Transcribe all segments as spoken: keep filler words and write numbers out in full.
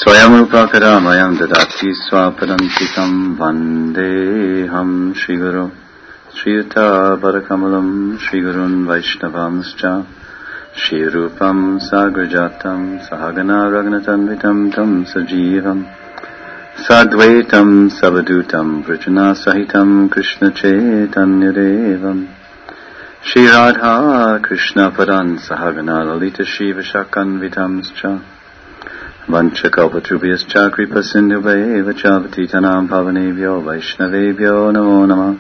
Swayamrupakaramaya dadati swapadantikam vandeham Shri-Guru Shriyata Parakamalam Shri-Gurun Vaishnavamscha Shri-Rupam Sagrajatam Sahagana Ragnatanvitam Tam Sajivam Sadvaitam Savadutam Vrajana Sahitam Krishna Chaitanyadevam Shri Radha Krishna Padan Sahagana Lalita Shiva Shakanvitamscha Vanchakalpatrubhyascha Kripa Sindhuveva Chavatitanam Pavanebhyo Vaishnavebhyo Namo Namah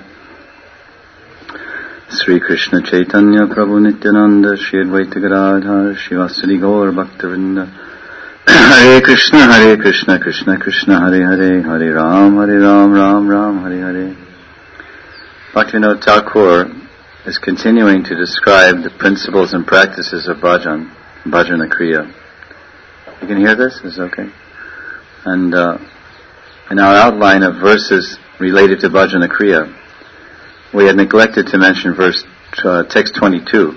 Sri Krishna Chaitanya Prabhu Nityananda Shri Advaita Gadadhar Shivasadi Gaur Bhaktavinda Hare Krishna Hare Krishna Krishna Krishna Hare Hare Hare Ram Hare Ram Ram Ram Hare Hare. Bhaktivinoda Thakur is continuing to describe the principles and practices of bhajan, bhajana kriya. You can hear this? Is it okay? And uh, in our outline of verses related to bhajana kriya, we had neglected to mention verse uh, text twenty-two.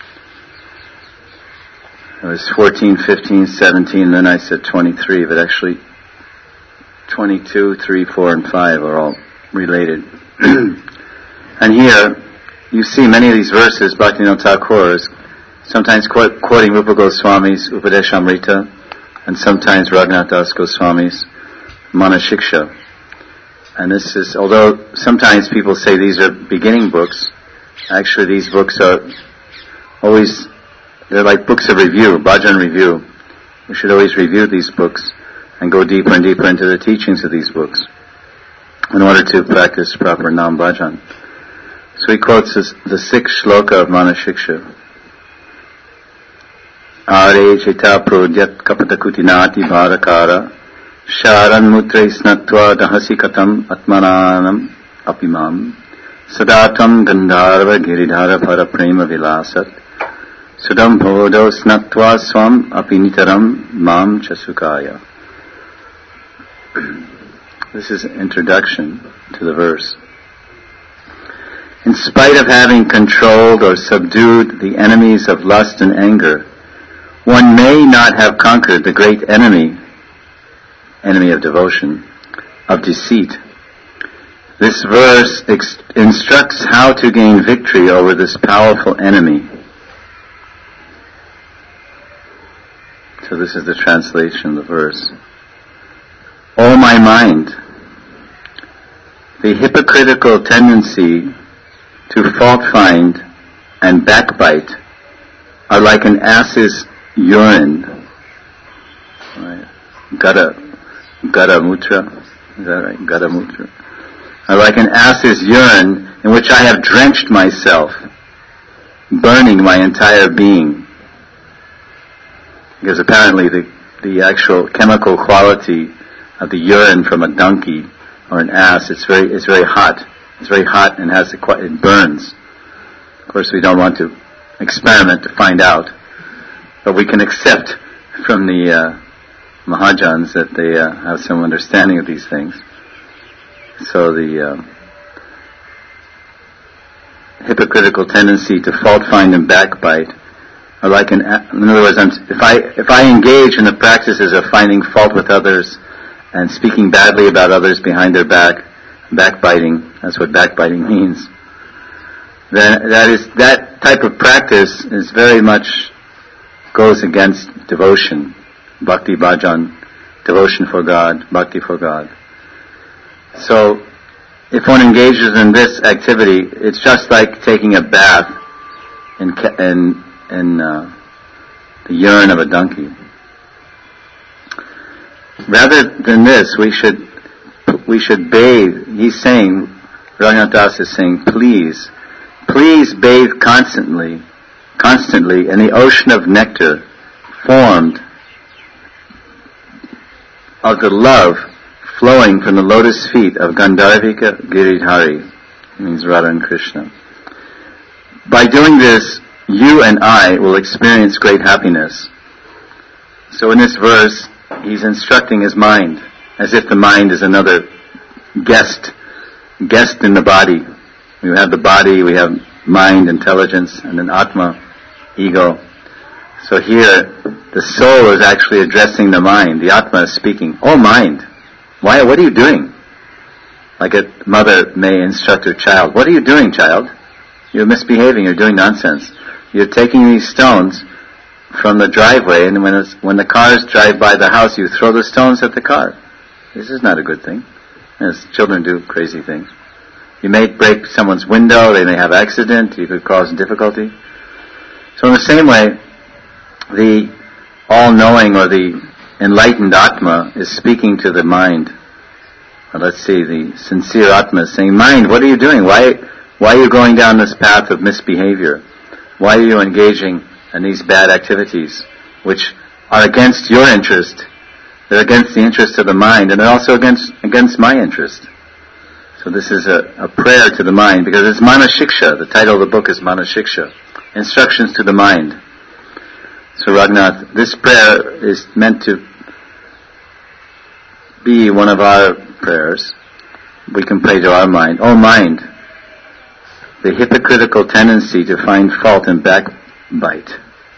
It was fourteen, fifteen, seventeen, then I said twenty-three, but actually twenty-two, three, four, and five are all related. And here, you see many of these verses, Bhaktivinoda Thakur is sometimes quote, quoting Rupa Goswami's Upadeshamrita, and sometimes Raghunath Das Goswami's Manashiksha. And this is, although sometimes people say these are beginning books, actually these books are always, they're like books of review, bhajan review. We should always review these books and go deeper and deeper into the teachings of these books in order to practice proper nam bhajan. So he quotes this, the sixth shloka of Manashiksha. Are chita prodyat kapatakutinati bharakara sharan mutre snatva dahasi katam atmananam apimam sadatam gandharva giridhara paraprema vilasat sudam bhodo snatva swam apinitaram mam chasukaya. This is an introduction to the verse. In spite of having controlled or subdued the enemies of lust and anger, one may not have conquered the great enemy, enemy of devotion, of deceit. This verse ex- instructs how to gain victory over this powerful enemy. So this is the translation of the verse. O my mind, the hypocritical tendency to fault find and backbite are like an ass's urine. Right. Gada, gada mutra, is that right? Gada mutra. Are like an ass's urine in which I have drenched myself, burning my entire being. Because apparently the, the actual chemical quality of the urine from a donkey or an ass, it's very, it's very hot. It's very hot and has a, it burns. Of course, we don't want to experiment to find out, but we can accept from the uh, Mahajans that they uh, have some understanding of these things. So the uh, hypocritical tendency to fault find and backbite are like an. In other words, I'm, if I if I engage in the practices of finding fault with others and speaking badly about others behind their back, backbiting, that's what backbiting means, then that is, that type of practice is very much goes against devotion, bhakti bhajan, devotion for God, bhakti for God. So, if one engages in this activity, it's just like taking a bath in, in, in uh, the urine of a donkey. Rather than this, we should we should bathe. He's saying, Raghunath Das is saying, please, please bathe constantly, constantly in the ocean of nectar formed of the love flowing from the lotus feet of Gandharvika Giridhari, means Radha and Krishna. By doing this, you and I will experience great happiness. So in this verse, he's instructing his mind, as if the mind is another guest, guest in the body. We have the body, we have mind, intelligence, and then Atma, ego. So here, the soul is actually addressing the mind. The Atma is speaking. Oh mind, why? What are you doing? Like a mother may instruct her child. What are you doing, child? You're misbehaving. You're doing nonsense. You're taking these stones from the driveway, and when it's, when the cars drive by the house, you throw the stones at the car. This is not a good thing. As children do crazy things. You may break someone's window. They may have accident. You could cause difficulty. So in the same way, the all-knowing or the enlightened Atma is speaking to the mind. Or let's see, the sincere Atma is saying, mind, what are you doing? Why, why are you going down this path of misbehavior? Why are you engaging in these bad activities, which are against your interest? They're against the interest of the mind, and they're also against against my interest. So this is a, a prayer to the mind, because it's Manashiksha. The title of the book is Manashiksha, instructions to the mind. So Raghunath, this prayer is meant to be one of our prayers. We can pray to our mind. Oh mind, the hypocritical tendency to find fault and backbite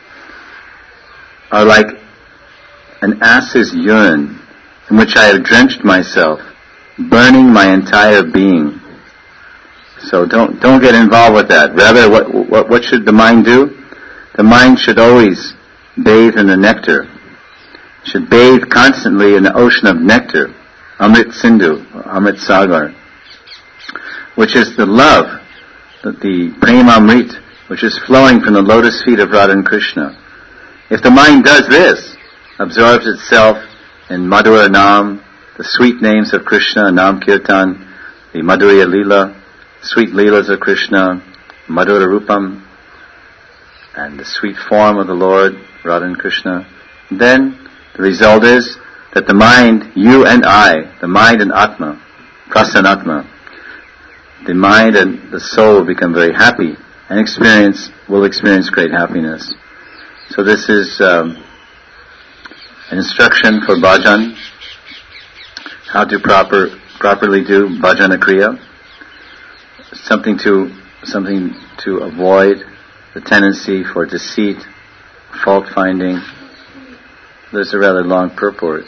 are like an ass's urine in which I have drenched myself, burning my entire being. So don't don't get involved with that. Rather, what what, what should the mind do? The mind should always bathe in the nectar. It should bathe constantly in the ocean of nectar, Amrit Sindhu, Amrit Sagar, which is the love, the, the Prema Amrit, which is flowing from the lotus feet of Radha and Krishna. If the mind does this, absorbs itself in Madhura Nam, the sweet names of Krishna, Nam Kirtan, the Madhurya Leela, sweet Leelas of Krishna, Madhura Rupam, and the sweet form of the Lord, Radha and Krishna, then the result is that the mind, you and I, the mind and Atma, Prasanatma, the mind and the soul will become very happy and experience, will experience great happiness. So this is um, an instruction for bhajan, how to proper properly do bhajana kriya, something to something to avoid the tendency for deceit, fault finding. There's a rather long purport,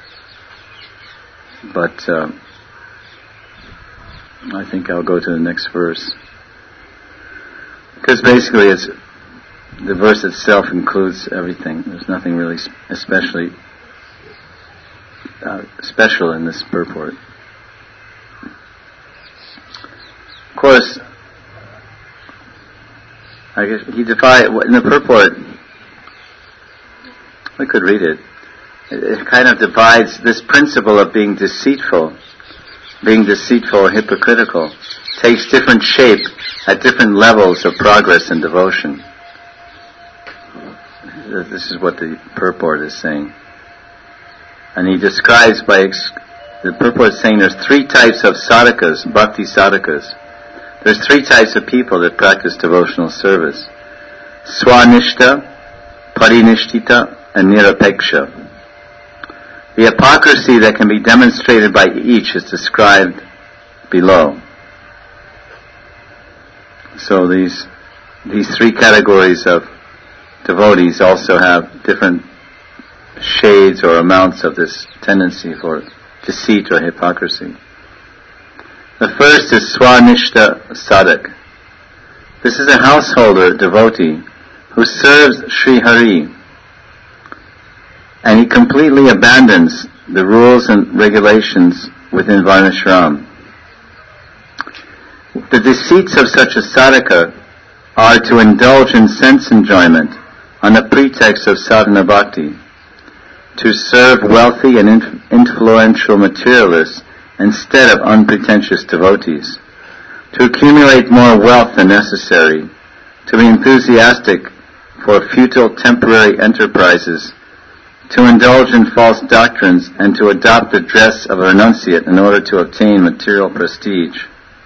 but uh, I think I'll go to the next verse, because basically it's the verse itself includes everything. There's nothing really especially uh, special in this purport. Of course, I guess he defied in the purport. We could read it. It, it kind of divides this principle of being deceitful, being deceitful or hypocritical, takes different shape at different levels of progress and devotion. This is what the purport is saying. And he describes by, ex- the purport is saying there's three types of sadhakas, bhakti sadhakas. There's three types of people that practice devotional service. Swanishta, Parinishtita, and Nirapeksha. The hypocrisy that can be demonstrated by each is described below. So these these three categories of devotees also have different shades or amounts of this tendency for deceit or hypocrisy. The first is Swanishta Sadhak. This is a householder devotee who serves Sri Hari, and he completely abandons the rules and regulations within Varnashram. The deceits of such a sadhaka are to indulge in sense enjoyment on the pretext of sadhana bhakti, to serve wealthy and inf- influential materialists instead of unpretentious devotees, to accumulate more wealth than necessary, to be enthusiastic for futile temporary enterprises, to indulge in false doctrines, and to adopt the dress of a renunciate in order to obtain material prestige.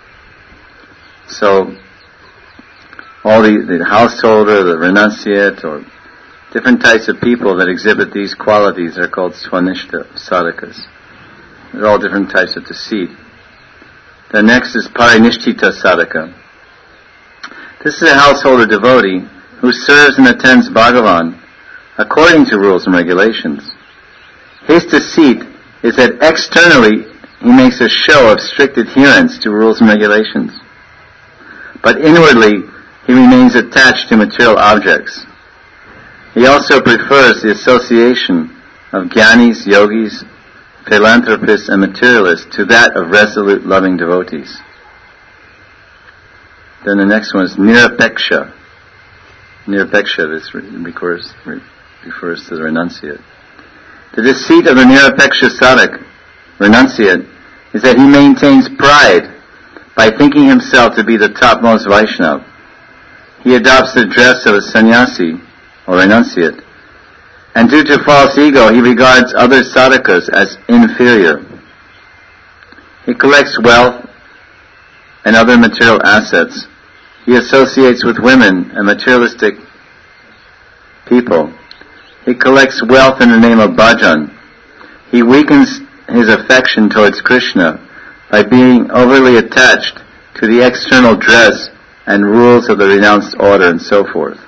So, all the, the householder, the renunciate, or different types of people that exhibit these qualities are called Swanishta sadhakas. They're all different types of deceit. The next is Parinishtita sadhaka. This is a householder devotee who serves and attends Bhagavan according to rules and regulations. His deceit is that externally he makes a show of strict adherence to rules and regulations, but inwardly he remains attached to material objects. He also prefers the association of jnanis, yogis, philanthropists, and materialists to that of resolute, loving devotees. Then the next one is nirapeksha. Nirapeksha, this refers, refers to the renunciate. The deceit of the nirapeksha sadhak, renunciate, is that he maintains pride by thinking himself to be the topmost Vaishnava. He adopts the dress of a sannyasi, or renunciate, and due to false ego, he regards other sadhakas as inferior. He collects wealth and other material assets. He associates with women and materialistic people. He collects wealth in the name of bhajan. He weakens his affection towards Krishna by being overly attached to the external dress and rules of the renounced order and so forth.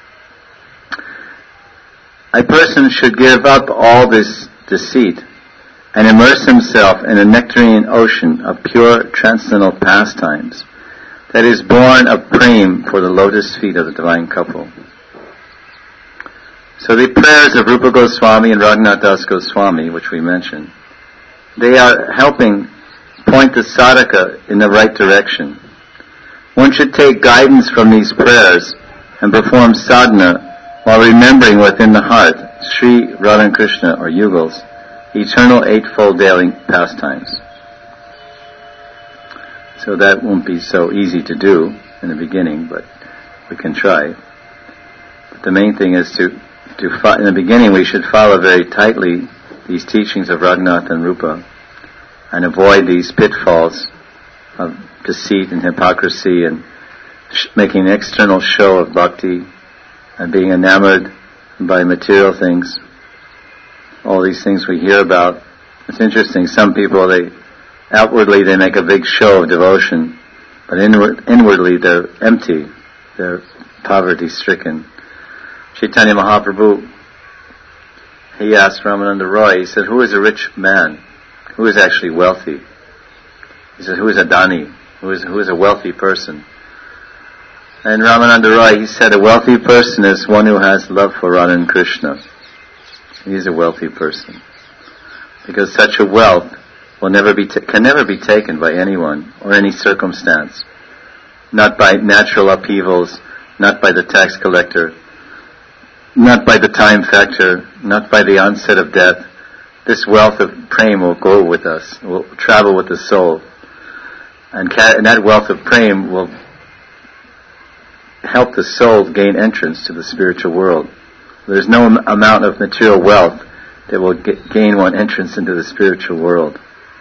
A person should give up all this deceit and immerse himself in a nectarine ocean of pure transcendental pastimes that is born of prem for the lotus feet of the divine couple. So the prayers of Rupa Goswami and Raghunath Das Goswami, which we mentioned, they are helping point the sadhaka in the right direction. One should take guidance from these prayers and perform sadhana while remembering within the heart Sri Radha and Krishna, or Yugals, eternal eightfold daily pastimes. So that won't be so easy to do in the beginning, but we can try. But the main thing is to, to fo- in the beginning we should follow very tightly these teachings of Raghunath and Rupa and avoid these pitfalls of deceit and hypocrisy and sh- making an external show of bhakti and being enamored by material things. All these things we hear about. It's interesting, some people, they outwardly they make a big show of devotion, but inward, inwardly they're empty, they're poverty-stricken. Chaitanya Mahaprabhu, he asked Ramananda Roy, he said, who is a rich man? Who is actually wealthy? He said, who is a dani? Who is, who is a wealthy person? And Ramananda Roy, he said, a wealthy person is one who has love for Radha and Krishna. He's a wealthy person. Because such a wealth will never be ta- can never be taken by anyone or any circumstance. Not by natural upheavals, not by the tax collector, not by the time factor, not by the onset of death. This wealth of prem will go with us, will travel with the soul. And, ca- and that wealth of prem will help the soul gain entrance to the spiritual world. There's no am- amount of material wealth that will get, gain one entrance into the spiritual world.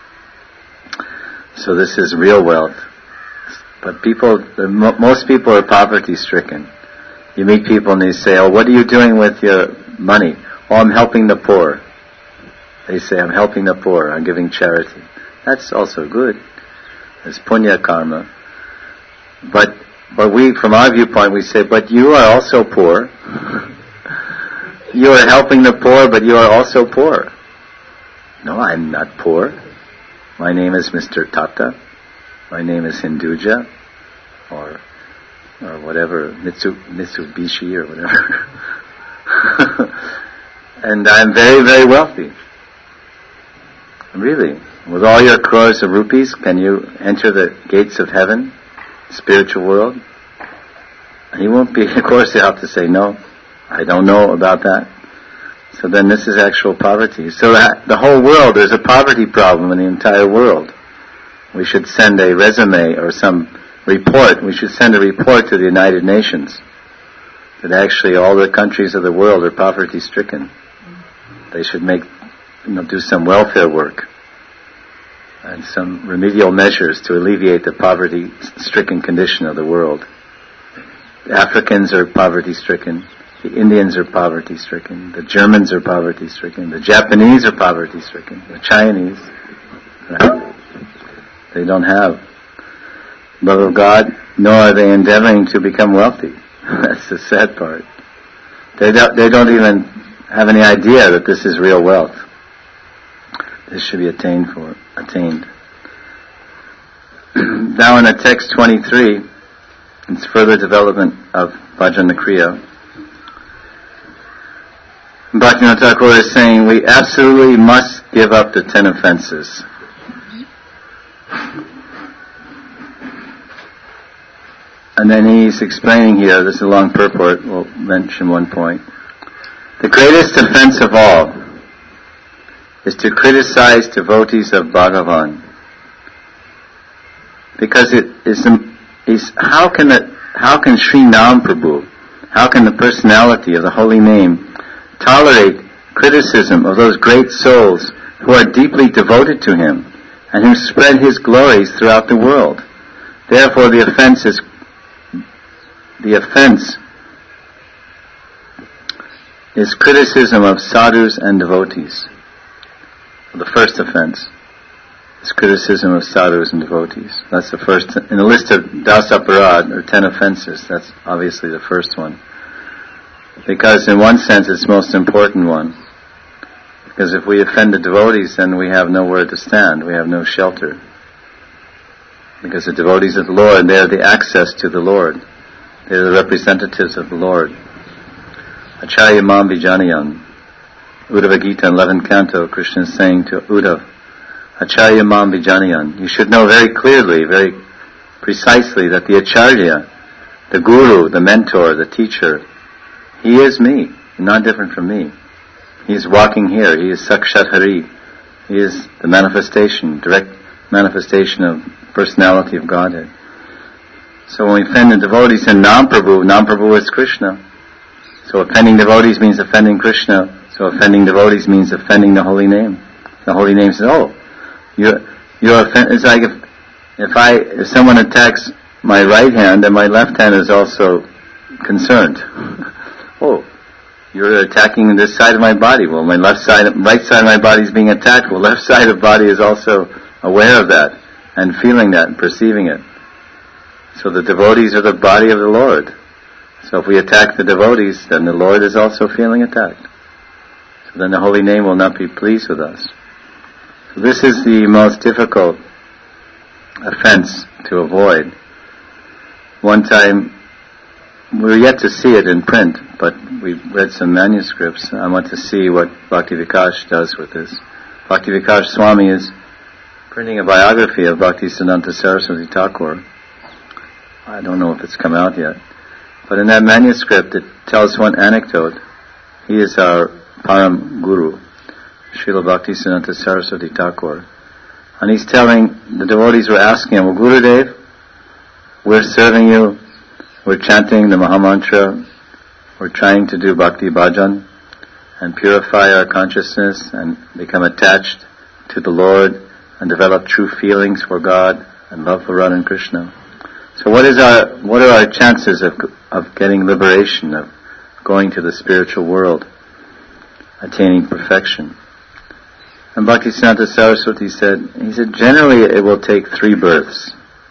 So this is real wealth. But people, the, mo- most people are poverty-stricken. You meet people and they say, oh, what are you doing with your money? Oh, I'm helping the poor. They say, I'm helping the poor, I'm giving charity. That's also good. It's punya karma. But But we, from our viewpoint, we say, but you are also poor. You are helping the poor, but you are also poor. No, I'm not poor. My name is Mister Tata. My name is Hinduja, or or whatever, Mitsu, Mitsubishi or whatever. And I'm very, very wealthy. Really. With all your crores of rupees, can you enter the gates of heaven? Spiritual world? And he won't be, of course he'll have to say, no, I don't know about that. So then this is actual poverty. So that, the whole world, there's a poverty problem in the entire world. We should send a resume or some report, we should send a report to the United Nations that actually all the countries of the world are poverty stricken. They should make, you know, do some welfare work and some remedial measures to alleviate the poverty-stricken condition of the world. The Africans are poverty-stricken. The Indians are poverty-stricken. The Germans are poverty-stricken. The Japanese are poverty-stricken. The Chinese, right? They don't have love of God, nor are they endeavoring to become wealthy. That's the sad part. They don't, they don't even have any idea that this is real wealth. This should be attained for, attained. Now in the text twenty-three, it's further development of Bhajana Kriya. Bhaktivinoda Thakur is saying we absolutely must give up the ten offenses. And then he's explaining here, this is a long purport, we'll mention one point. The greatest offense of all is to criticize devotees of Bhagavan. Because it is, is how can it, how can Sri Nam Prabhu, how can the personality of the holy name tolerate criticism of those great souls who are deeply devoted to him and who spread his glories throughout the world? Therefore the offense is the offense is criticism of sadhus and devotees. The first offense is criticism of sadhus and devotees. That's the first, in the list of das aparad, or ten offenses, that's obviously the first one. Because in one sense it's the most important one. Because if we offend the devotees, then we have nowhere to stand, we have no shelter. Because the devotees of the Lord, they are the access to the Lord. They are the representatives of the Lord. Acharya Mam Vijanayan. Uddhava Gita in eleventh canto, Krishna is saying to Uddhava, Acharya Mam Vijanayan. You should know very clearly, very precisely that the Acharya, the Guru, the mentor, the teacher, he is me, not different from me. He is walking here. He is Sakshat Hari. He is the manifestation, direct manifestation of personality of Godhead. So when we offend the devotees in Nam Prabhu, Nam Prabhu is Krishna. So offending devotees means offending Krishna. So offending devotees means offending the holy name. The holy name says, oh, you're, you're offend- it's like if, if I, if someone attacks my right hand, then my left hand is also concerned. Oh, you're attacking this side of my body. Well, my left side, right side of my body is being attacked. Well, left side of the body is also aware of that and feeling that and perceiving it. So the devotees are the body of the Lord. So if we attack the devotees, then the Lord is also feeling attacked. So then the holy name will not be pleased with us. So this is the most difficult offense to avoid. One time, we're yet to see it in print, but we've read some manuscripts. I want to see what Bhakti Vikash does with this. Bhakti Vikash Swami is printing a biography of Bhaktisiddhanta Saraswati Thakur. I don't know if it's come out yet. But in that manuscript, it tells one anecdote. He is our Param Guru, Srila Bhaktisiddhanta Saraswati Thakur. And he's telling, the devotees were asking him, well, Gurudev, we're serving you, we're chanting the Mahamantra, we're trying to do Bhakti Bhajan and purify our consciousness and become attached to the Lord and develop true feelings for God and love for Radha and Krishna. So what is our, what are our chances of, of getting liberation, of going to the spiritual world, attaining perfection? And Bhaktisiddhanta Saraswati said, he said, generally it will take three births.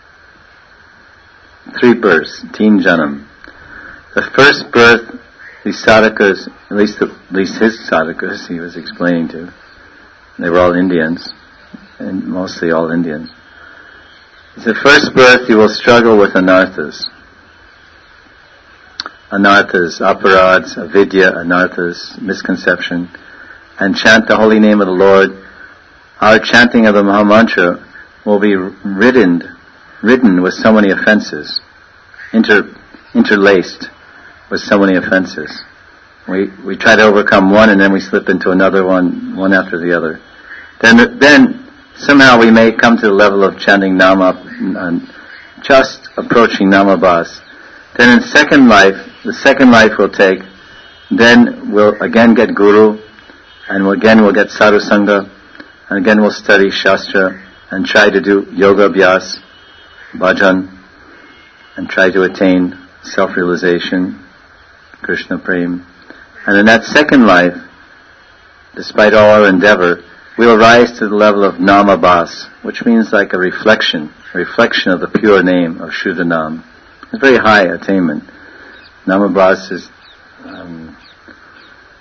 Three births, teen janam. The first birth, the sadhakas, at least, the, at least his sadhakas he was explaining to, they were all Indians, and mostly all Indians. The first birth you will struggle with anarthas. Anarthas, aparads, avidya, anarthas, misconception, and chant the holy name of the Lord. Our chanting of the Mahamantra will be ridden, ridden with so many offenses, inter, interlaced with so many offenses. We we try to overcome one and then we slip into another one, one after the other. Then then somehow we may come to the level of chanting Nama and just approaching Namabhas. Then in second life, the second life we'll take, then we'll again get Guru, and we'll, again we'll get Sadhu Sangha, and again we'll study Shastra, and try to do Yoga Abhyas, Bhajan, and try to attain self-realization, Krishna Prem. And in that second life, despite all our endeavor, we'll rise to the level of Namabhas, which means like a reflection, a reflection of the pure name of Shuddhanam. It's a very high attainment. Namabhas is um,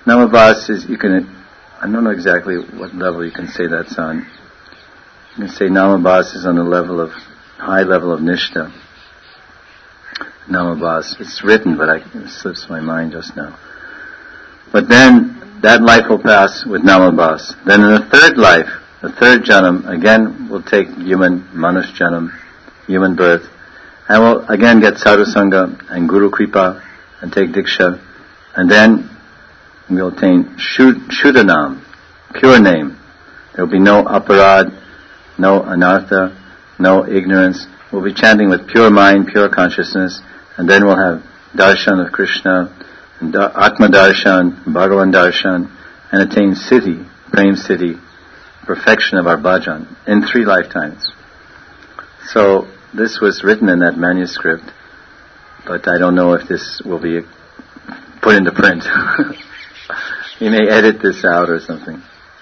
Namabhas is, you can, I don't know exactly what level you can say that's on. You can say Namabhas is on the level of, high level of Nishta. Namabhas. It's written, but I, it slips my mind just now. But then, that life will pass with Namabhas. Then in the third life, the third janam, again, we'll take human, manush janam, human birth, and we'll again get sadhu sangha and guru kripa, and take diksha, and then we'll attain Shuddhanam, pure name. There will be no aparad, no anartha, no ignorance. We'll be chanting with pure mind, pure consciousness, and then we'll have darshan of Krishna, and da- Atma darshan, Bhagavan darshan, and attain siddhi, prem siddhi, perfection of our bhajan, in three lifetimes. So, this was written in that manuscript, but I don't know if this will be put into print. You may edit this out or something.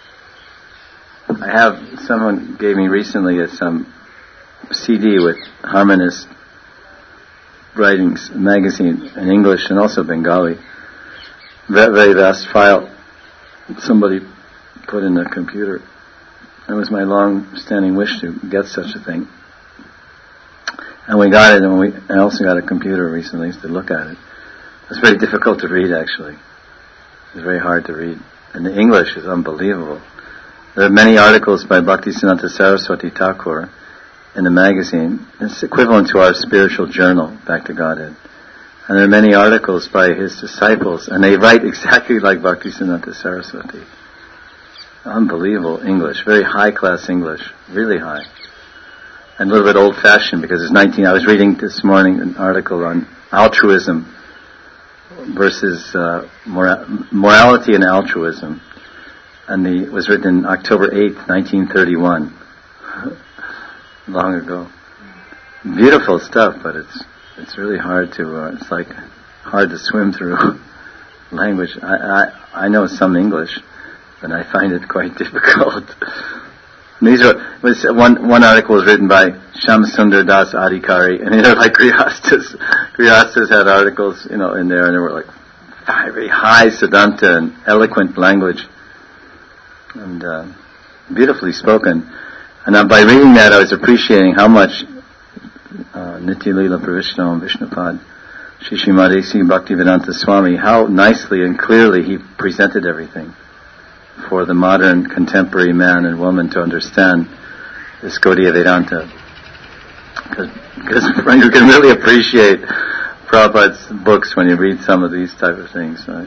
I have, someone gave me recently a, some C D with harmonist writings, magazine in English and also Bengali. Very, very vast file. Somebody put in a computer. It was my long-standing wish to get such a thing. And we got it, and we I also got a computer recently to look at it. It's very difficult to read, actually. It's very hard to read. And the English is unbelievable. There are many articles by Bhaktisiddhanta Saraswati Thakur in the magazine. It's equivalent to our spiritual journal, Back to Godhead. And there are many articles by his disciples, and they write exactly like Bhaktisiddhanta Saraswati. Unbelievable English, very high-class English, really high. And a little bit old-fashioned, because it's nineteen... I was reading this morning an article on altruism versus uh, mora- morality and altruism. And the, it was written in October eighth, nineteen thirty-one. Long ago. Beautiful stuff, but it's it's really hard to, uh, it's like hard to swim through language. I, I, I know some English, but I find it quite difficult. And these are, was one, one article was written by Shamsundar Das Adhikari, and they're like Grihastas. Grihastas had articles, you know, in there, and they were like very high Siddhanta and eloquent language, and uh, beautifully spoken. And uh, by reading that, I was appreciating how much uh, Nitya Lila Pravishna and Vishnupad, Shri Srimadesi Bhaktivedanta Swami, how nicely and clearly he presented everything for the modern contemporary man and woman to understand this Gaudiya Vedanta. Because you can really appreciate Prabhupada's books when you read some of these type of things. Right?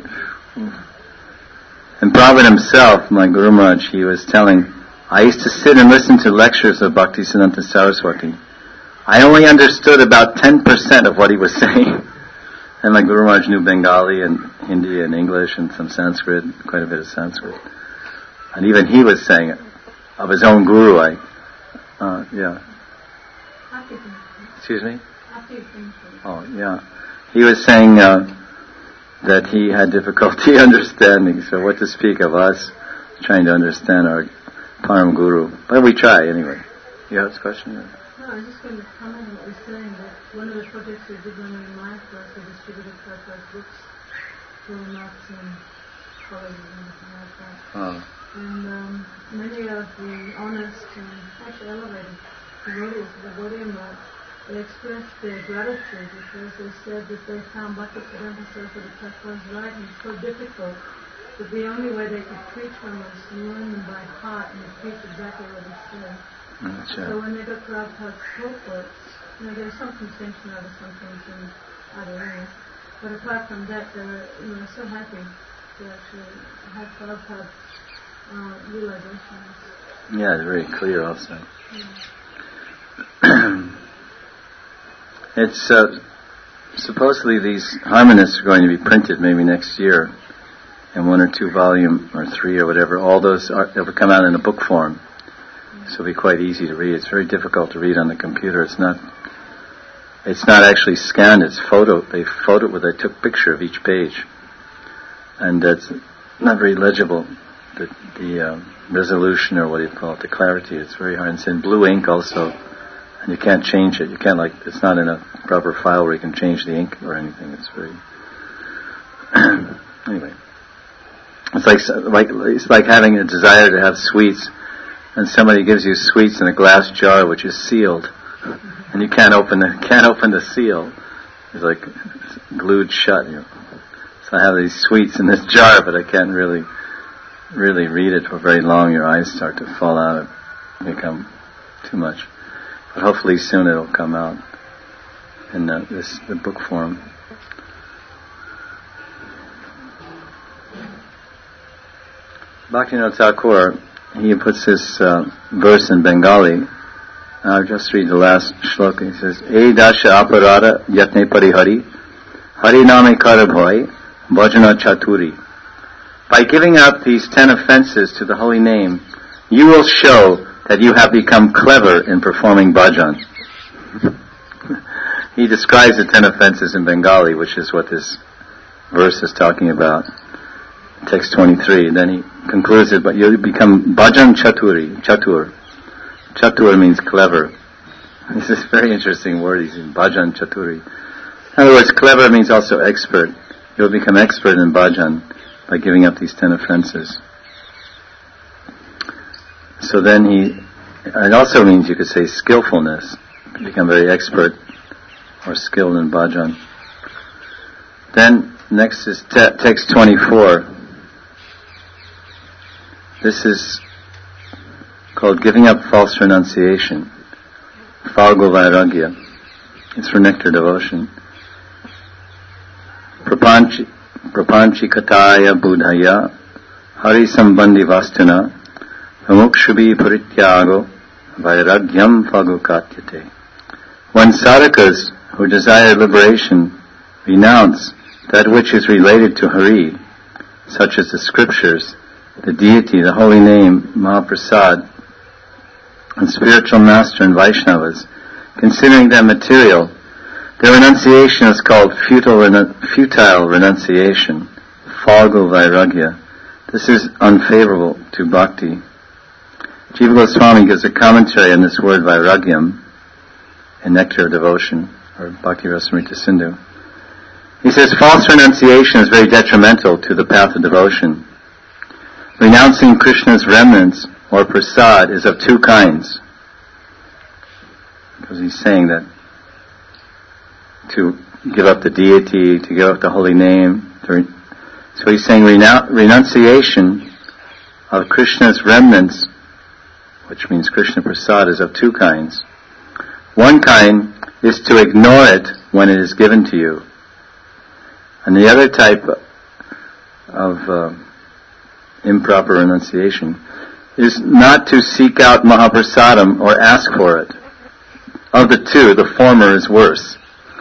And Prabhupada himself, my Guru Maharaj, he was telling, I used to sit and listen to lectures of Bhaktisiddhanta Saraswati. I only understood about ten percent of what he was saying. And my Guru Maharaj knew Bengali and Hindi and English and some Sanskrit, quite a bit of Sanskrit. And even he was saying it, of his own Guru, I, uh, yeah. Excuse me? Oh, yeah. He was saying uh, that he had difficulty understanding, so what to speak of us trying to understand our Param Guru. But we try anyway. You have this question? No, I was just going to comment on what you're saying, that one of the projects we did when we were in Maya was we distributed Prabhupada's books to nuts and colleges and everything like that. Oh. And um, many of the honest and actually elevated devotees of the Gaudiya Math, they expressed their gratitude because they said that they found Bhaktisiddhanta Saraswati Thakur's writing so difficult that the only way they could preach him was to learn them by heart and repeat exactly what he said. That's right. So when they got Prabhupada's booklets, you know, there was some contention over some things and I don't know. But apart from that, they were, you know, so happy to actually have Prabhupada's uh, realizations. Yeah, it's very clear also. Yeah. It's uh, supposedly these harmonists are going to be printed maybe next year in one or two volume or three or whatever. All those are, they'll come out in a book form, so it'll be quite easy to read. It's very difficult to read on the computer. It's not. It's not actually scanned. It's photo. They photo where they took picture of each page, and it's not very legible. The, the uh, resolution, or what do you call it, the clarity. It's very hard. It's in blue ink also. And you can't change it. You can't, like, it's not in a proper file where you can change the ink or anything. It's very... Anyway. It's like like it's like having a desire to have sweets, and somebody gives you sweets in a glass jar which is sealed, and you can't open the can't open the seal. It's like it's glued shut. You know. So I have these sweets in this jar, but I can't really really read it for very long. Your eyes start to fall out and become too much. But hopefully soon it'll come out in the, this the book form. Bhaktivinoda Thakur, he puts this uh, verse in Bengali. I'll just read the last shloka. He says, E dasha aparada yatne parihari, hari name karabhoy, bhajana chaturi. By giving up these ten offenses to the holy name, you will show that you have become clever in performing bhajan. He describes the ten offenses in Bengali, which is what this verse is talking about. Text twenty-three. Then he concludes it, but you become bhajan chaturi, chatur. Chatur means clever. This is a very interesting word. He's in bhajan chaturi. In other words, clever means also expert. You'll become expert in bhajan by giving up these ten offenses. So then he, it also means you could say skillfulness. You become very expert or skilled in bhajan. Then next is te- text twenty-four. This is called giving up false renunciation. Falgo Vairagya. It's for nectar devotion. Prapanchi, prapanchi kataya buddhaya hari sambandhi vastuna Amukshubi parityago vairagyam fagukatyate. When sadhakas who desire liberation renounce that which is related to Hari, such as the scriptures, the deity, the holy name, Mahaprasad, and spiritual master and Vaishnavas, considering them material, their renunciation is called futile, renu- futile renunciation, falgo vairagya. This is unfavorable to bhakti. Jiva Goswami gives a commentary on this word vairagyam in Nectar of Devotion, or Bhakti Rasamrita Sindhu. He says, false renunciation is very detrimental to the path of devotion. Renouncing Krishna's remnants, or prasad, is of two kinds. Because he's saying that to give up the deity, to give up the holy name. To, so he's saying renun- renunciation of Krishna's remnants, which means Krishna prasad, is of two kinds. One kind is to ignore it when it is given to you. And the other type of uh, improper renunciation is not to seek out Mahaprasadam or ask for it. Of the two, the former is worse.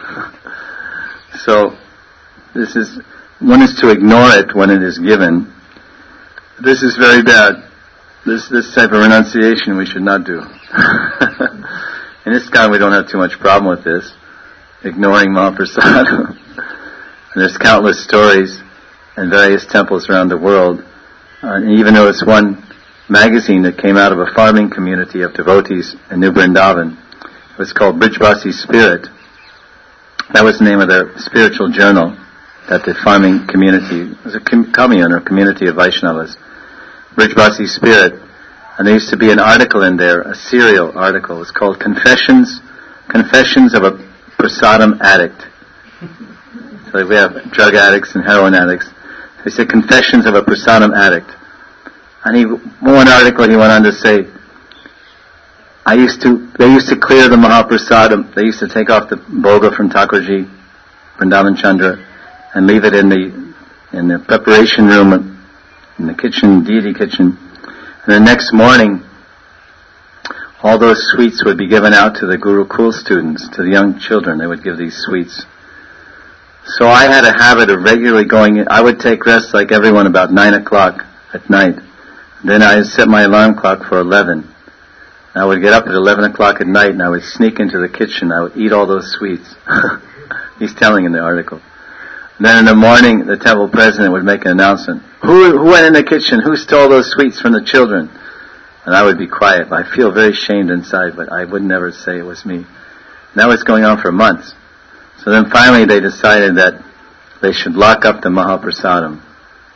So, this is, one is to ignore it when it is given. This is very bad. This this type of renunciation we should not do. In ISKCON we don't have too much problem with this, ignoring Mahaprasad. And there's countless stories in various temples around the world. Uh, and even though it's one magazine that came out of a farming community of devotees in New Vrindavan. It was called Brijbasi Spirit. That was the name of their spiritual journal that the farming community, it was a com- commune or community of Vaishnavas. Brijbasi Spirit. And there used to be an article in there, a serial article. It's called Confessions, Confessions of a Prasadam Addict. So we have drug addicts and heroin addicts. They said Confessions of a Prasadam Addict. And he, one article he went on to say, I used to, they used to clear the Mahaprasadam, they used to take off the bhoga from Thakurji, Vrindavan Chandra, and leave it in the, in the preparation room, in the kitchen, deity kitchen. And the next morning, all those sweets would be given out to the Gurukul students, to the young children. They would give these sweets. So I had a habit of regularly going in. I would take rest like everyone about nine o'clock at night. Then I set my alarm clock for eleven. I would get up at eleven o'clock at night and I would sneak into the kitchen. I would eat all those sweets. He's telling in the article. And then in the morning, the temple president would make an announcement. Who, who went in the kitchen? Who stole those sweets from the children? And I would be quiet. I feel very shamed inside, but I would never say it was me. And that was going on for months. So then finally they decided that they should lock up the Mahaprasadam.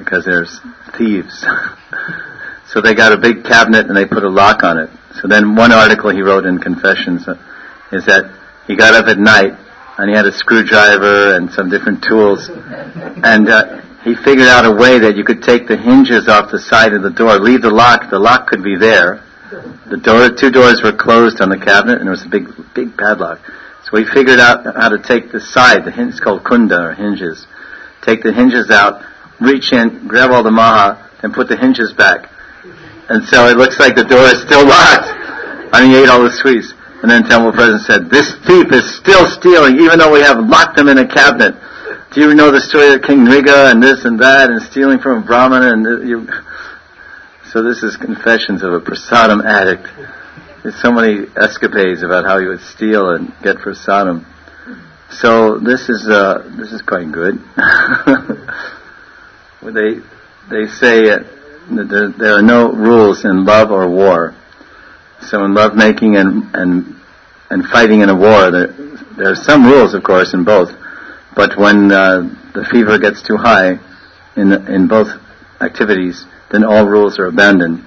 because there's thieves. So they got a big cabinet and they put a lock on it. So then one article he wrote in Confessions is that he got up at night and he had a screwdriver and some different tools, and uh, he figured out a way that you could take the hinges off the side of the door, leave the lock, the lock could be there. The door, two doors were closed on the cabinet and there was a big, big padlock. So he figured out how to take the side, the hinge, it's called kunda, or hinges. Take the hinges out, reach in, grab all the maha, and put the hinges back. And so it looks like the door is still locked. And he ate all the sweets. And then Temple President said, "This thief is still stealing, even though we have locked him in a cabinet. Do you know the story of King Nriga and this and that, and stealing from a Brahmana?" And th- you... So this is Confessions of a prasadam addict. There's so many escapades about how he would steal and get prasadam. So this is uh, this is quite good. they they say uh, that there, there are no rules in love or war. So in love making and and and fighting in a war, there there are some rules, of course, in both. But when uh, the fever gets too high in in both activities, then all rules are abandoned.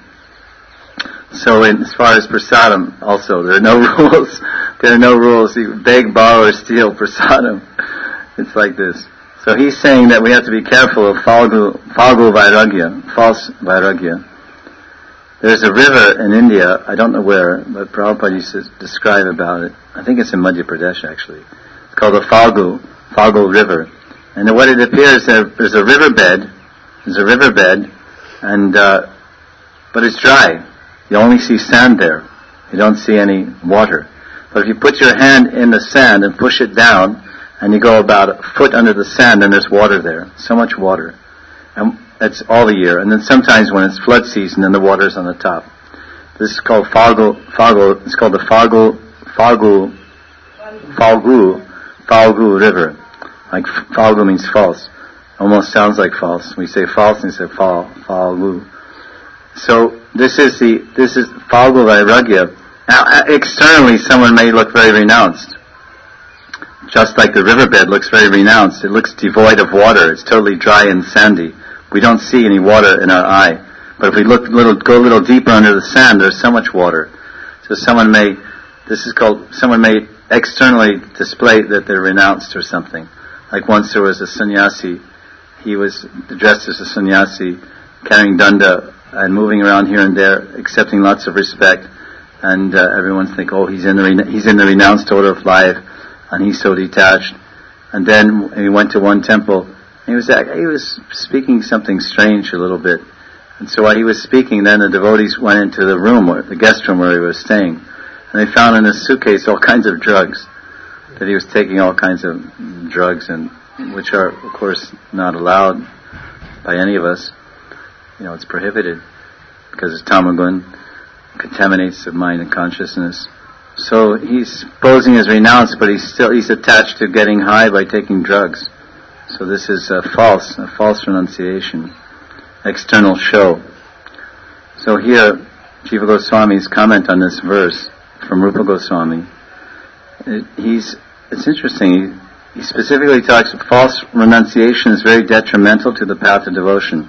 So in, as far as prasadam, also, there are no rules. There are no rules. You beg, borrow, or steal prasadam. It's like this. So he's saying that we have to be careful of falgu, falgu vairagya, false vairagya. There's a river in India, I don't know where, but Prabhupada used to describe about it. I think it's in Madhya Pradesh, actually. It's called the Falgu, Falgu River. And what it appears, there, there's a riverbed, there's a riverbed, and, uh, but it's dry. You only see sand there. You don't see any water. But if you put your hand in the sand and push it down, and you go about a foot under the sand, and there's water there. So much water. And that's all the year. And then sometimes when it's flood season, then the water's on the top. This is called Falgu, Falgu, it's called the Falgu, Falgu, Falgu, Falgu River. Like Falgu means false. Almost sounds like false. We say false and we say fal, Falgu. So this is the, this is Falgu Vairagya. Now externally someone may look very renounced. Just like the riverbed looks very renounced. It looks devoid of water. It's totally dry and sandy. We don't see any water in our eye. But if we look little, go a little deeper under the sand, there's so much water. So someone may, this is called, someone may externally display that they're renounced or something. Like once there was a sannyasi, he was dressed as a sannyasi, carrying danda and moving around here and there, accepting lots of respect. And uh, everyone think, oh, he's in the rena- he's in the renounced order of life, and he's so detached. And then he went to one temple. He was he was speaking something strange a little bit, and so while he was speaking, then the devotees went into the room, or the guest room where he was staying, and they found in his suitcase all kinds of drugs. That he was taking all kinds of drugs, and which are of course not allowed by any of us. You know, it's prohibited because it's tamagun, contaminates the mind and consciousness. So he's posing as renounced, but he's still he's attached to getting high by taking drugs. So this is a false, a false renunciation, external show. So here, Jiva Goswami's comment on this verse from Rupa Goswami, it, he's, it's interesting, he, he specifically talks about false renunciation is very detrimental to the path of devotion.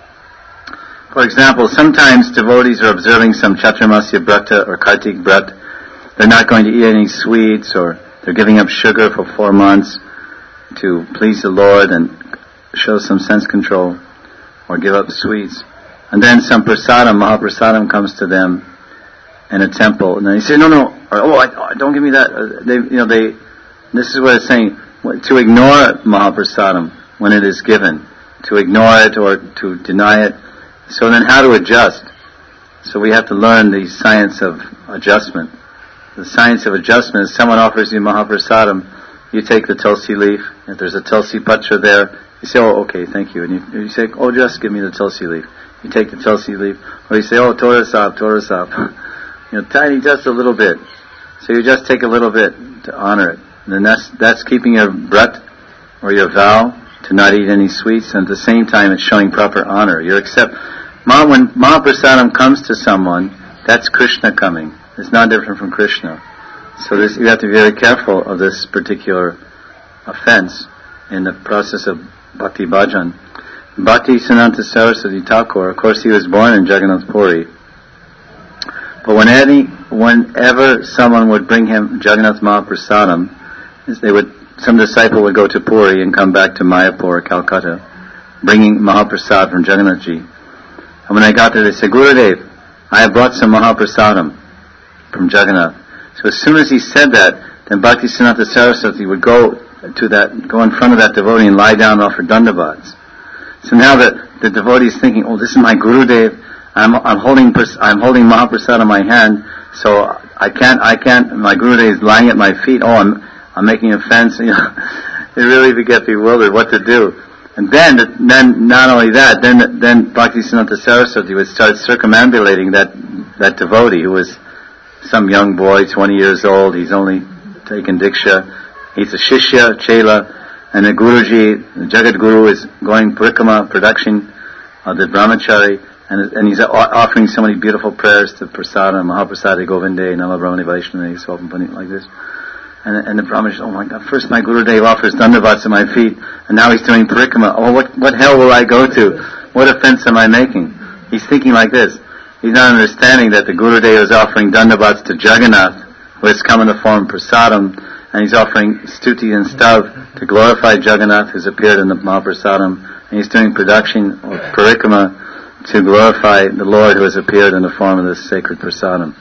For example, sometimes devotees are observing some Chaturmasya Brata or Kartik Brat. They're not going to eat any sweets, or they're giving up sugar for four months to please the Lord and show some sense control, or give up sweets. And then some prasadam, mahaprasadam comes to them in a temple, and then they say, no, no, or, oh, I, oh, don't give me that. Uh, they, you know, they. This is what it's saying: to ignore mahaprasadam when it is given, to ignore it or to deny it. So then, how to adjust? So we have to learn the science of adjustment. The science of adjustment is someone offers you mahaprasadam. You take the tulsi leaf. If there's a tulsi patra there, you say, oh, okay, thank you. And you, you say, oh, just give me the tulsi leaf. You take the tulsi leaf. Or you say, oh, Torah sab, Torah sab. You know, tiny, just a little bit. So you just take a little bit to honor it. And then that's, that's keeping your brat, or your vow, to not eat any sweets. And at the same time, it's showing proper honor. You accept. When Mahaprasadam comes to someone, that's Krishna coming. It's not different from Krishna. So this, you have to be very careful of this particular offense in the process of bhakti bhajan. Bhaktisiddhanta Saraswati Thakur, of course he was born in Jagannath Puri, but when any, whenever someone would bring him Jagannath Mahaprasadam, they would, some disciple would go to Puri and come back to Mayapur or Calcutta, bringing Mahaprasad from Jagannath Ji. And when I got there, they said, Gurudev, I have brought some Mahaprasadam from Jagannath. So as soon as he said that, then Bhaktisiddhanta Saraswati would go to that, go in front of that devotee and lie down and offer dandavats. So now the, the devotee is thinking, oh, this is my Gurudev. I'm, I'm holding, I'm holding Mahaprasad in my hand, so I can't, I can't, my Gurudev is lying at my feet. Oh, I'm, I'm making offense. You know, they really get bewildered what to do. And then, then not only that, then, then Bhaktisiddhanta Saraswati would start circumambulating that, that devotee who was some young boy, twenty years old. He's only taken Diksha. He's a Shishya, Chela, and the Guruji, the Jagat Guru, is going Parikrama, production of the Brahmachari, and, and he's offering so many beautiful prayers to Prasada, Mahaprasade Govinde, Nama Brahmani Vaishnava, so often putting it like this. And, and the Brahman says, oh my God, first my Gurudev offers dandavats at my feet, and now he's doing Parikrama. Oh, what, what hell will I go to? What offense am I making? He's thinking like this. He's not understanding that the Gurudev is offering dandavats to Jagannath, who has come in the form of Prasadam, and he's offering stuti and stav to glorify Jagannath, who's appeared in the Mahaprasadam, and he's doing production of Parikrama to glorify the Lord who has appeared in the form of this sacred Prasadam.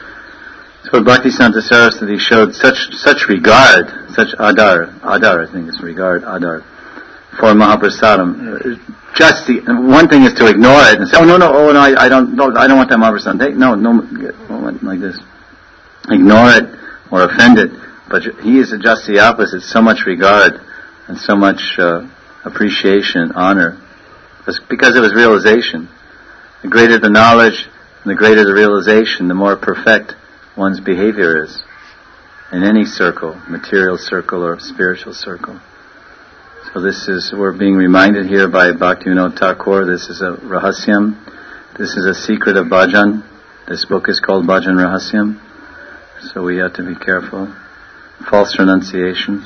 So Bhaktisiddhanta Saraswati showed such such regard, such adar, adar, I think it's regard, adar, for Mahaprasadam. Just the, one thing is to ignore it and say, oh no, no, oh no, I, I don't, no, I don't want that Mahaprasadam. Take, no, no, like this. Ignore it or offend it. But he is just the opposite, so much regard and so much uh, appreciation and honor. It's because of his realization. The greater the knowledge and the greater the realization, the more perfect one's behavior is in any circle, material circle or spiritual circle. So this is, we're being reminded here by Bhaktivinoda Thakur, this is a rahasyam, this is a secret of bhajan. This book is called Bhajan Rahasyam, so we have to be careful. False renunciations.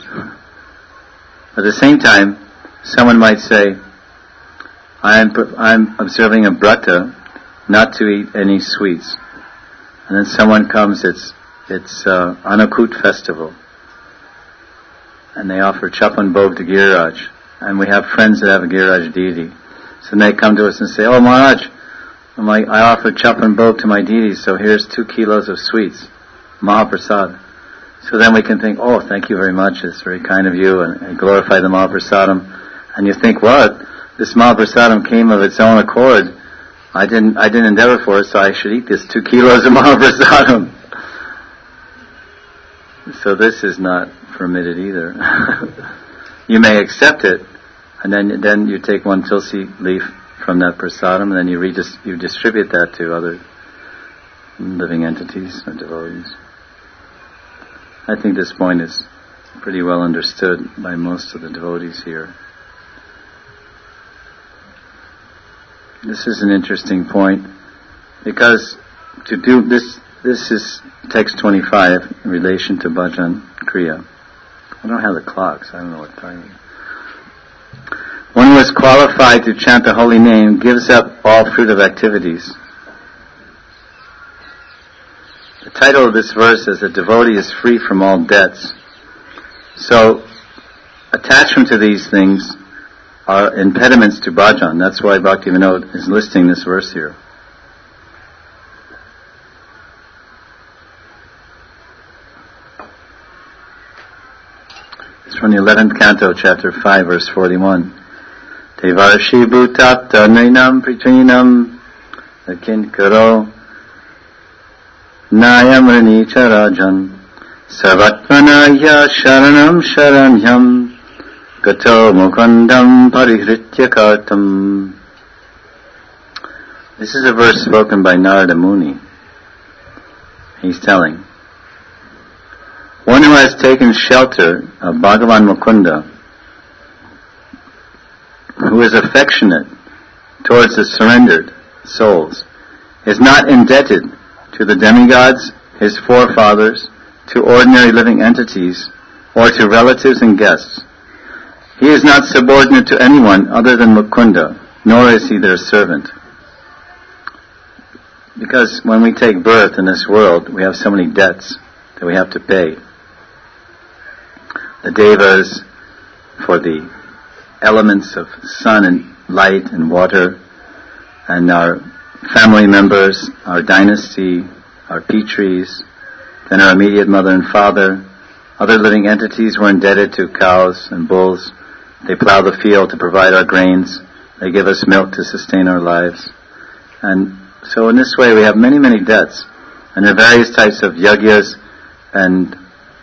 At the same time, someone might say, I'm, I'm observing a brata not to eat any sweets. And then someone comes, it's it's uh, Anakut festival, and they offer Chapan Bhog to Giriraj, and we have friends that have a Giriraj deity. So they come to us and say, oh Maharaj, my, I offered Chapan Bhog to my deity, so here's two kilos of sweets, Mahaprasad. So then we can think, oh, thank you very much, it's very kind of you, and, and glorify the Mahaprasadam. And you think, what? This Mahaprasadam came of its own accord. I didn't, I didn't endeavor for it, so I should eat this two kilos of Mahaprasadam. So this is not permitted either. You may accept it, and then then you take one tulsi leaf from that prasadam, and then you redis- you distribute that to other living entities or devotees. I think this point is pretty well understood by most of the devotees here. This is an interesting point, because to do this, this is text twenty-five in relation to bhajan kriya. I don't have the clock, so I don't know what time it is. One who is qualified to chant the holy name gives up all fruitive activities. The title of this verse is, "The devotee is free from all debts." So, attachment to these things are impediments to bhajan. That's why Bhaktivinoda is listing this verse here. It's from the eleventh canto, chapter five, verse forty-one. Devarshi bhutapta nainam pritrinam akin karo nayamrani charajan sarvatmanaya sharanam sharanyam gato mukundam parihritya kartam. This is a verse spoken by Narada Muni. He's telling, one who has taken shelter of Bhagavan Mukunda, who is affectionate towards the surrendered souls, is not indebted to the demigods, his forefathers, to ordinary living entities, or to relatives and guests. He is not subordinate to anyone other than Mukunda, nor is he their servant. Because when we take birth in this world, we have so many debts that we have to pay. The devas for the elements of sun and light and water, and our family members, our dynasty, our Pitris, then our immediate mother and father. Other living entities were indebted to cows and bulls. They plow the field to provide our grains. They give us milk to sustain our lives. And so in this way we have many, many debts. And there are various types of yagyas and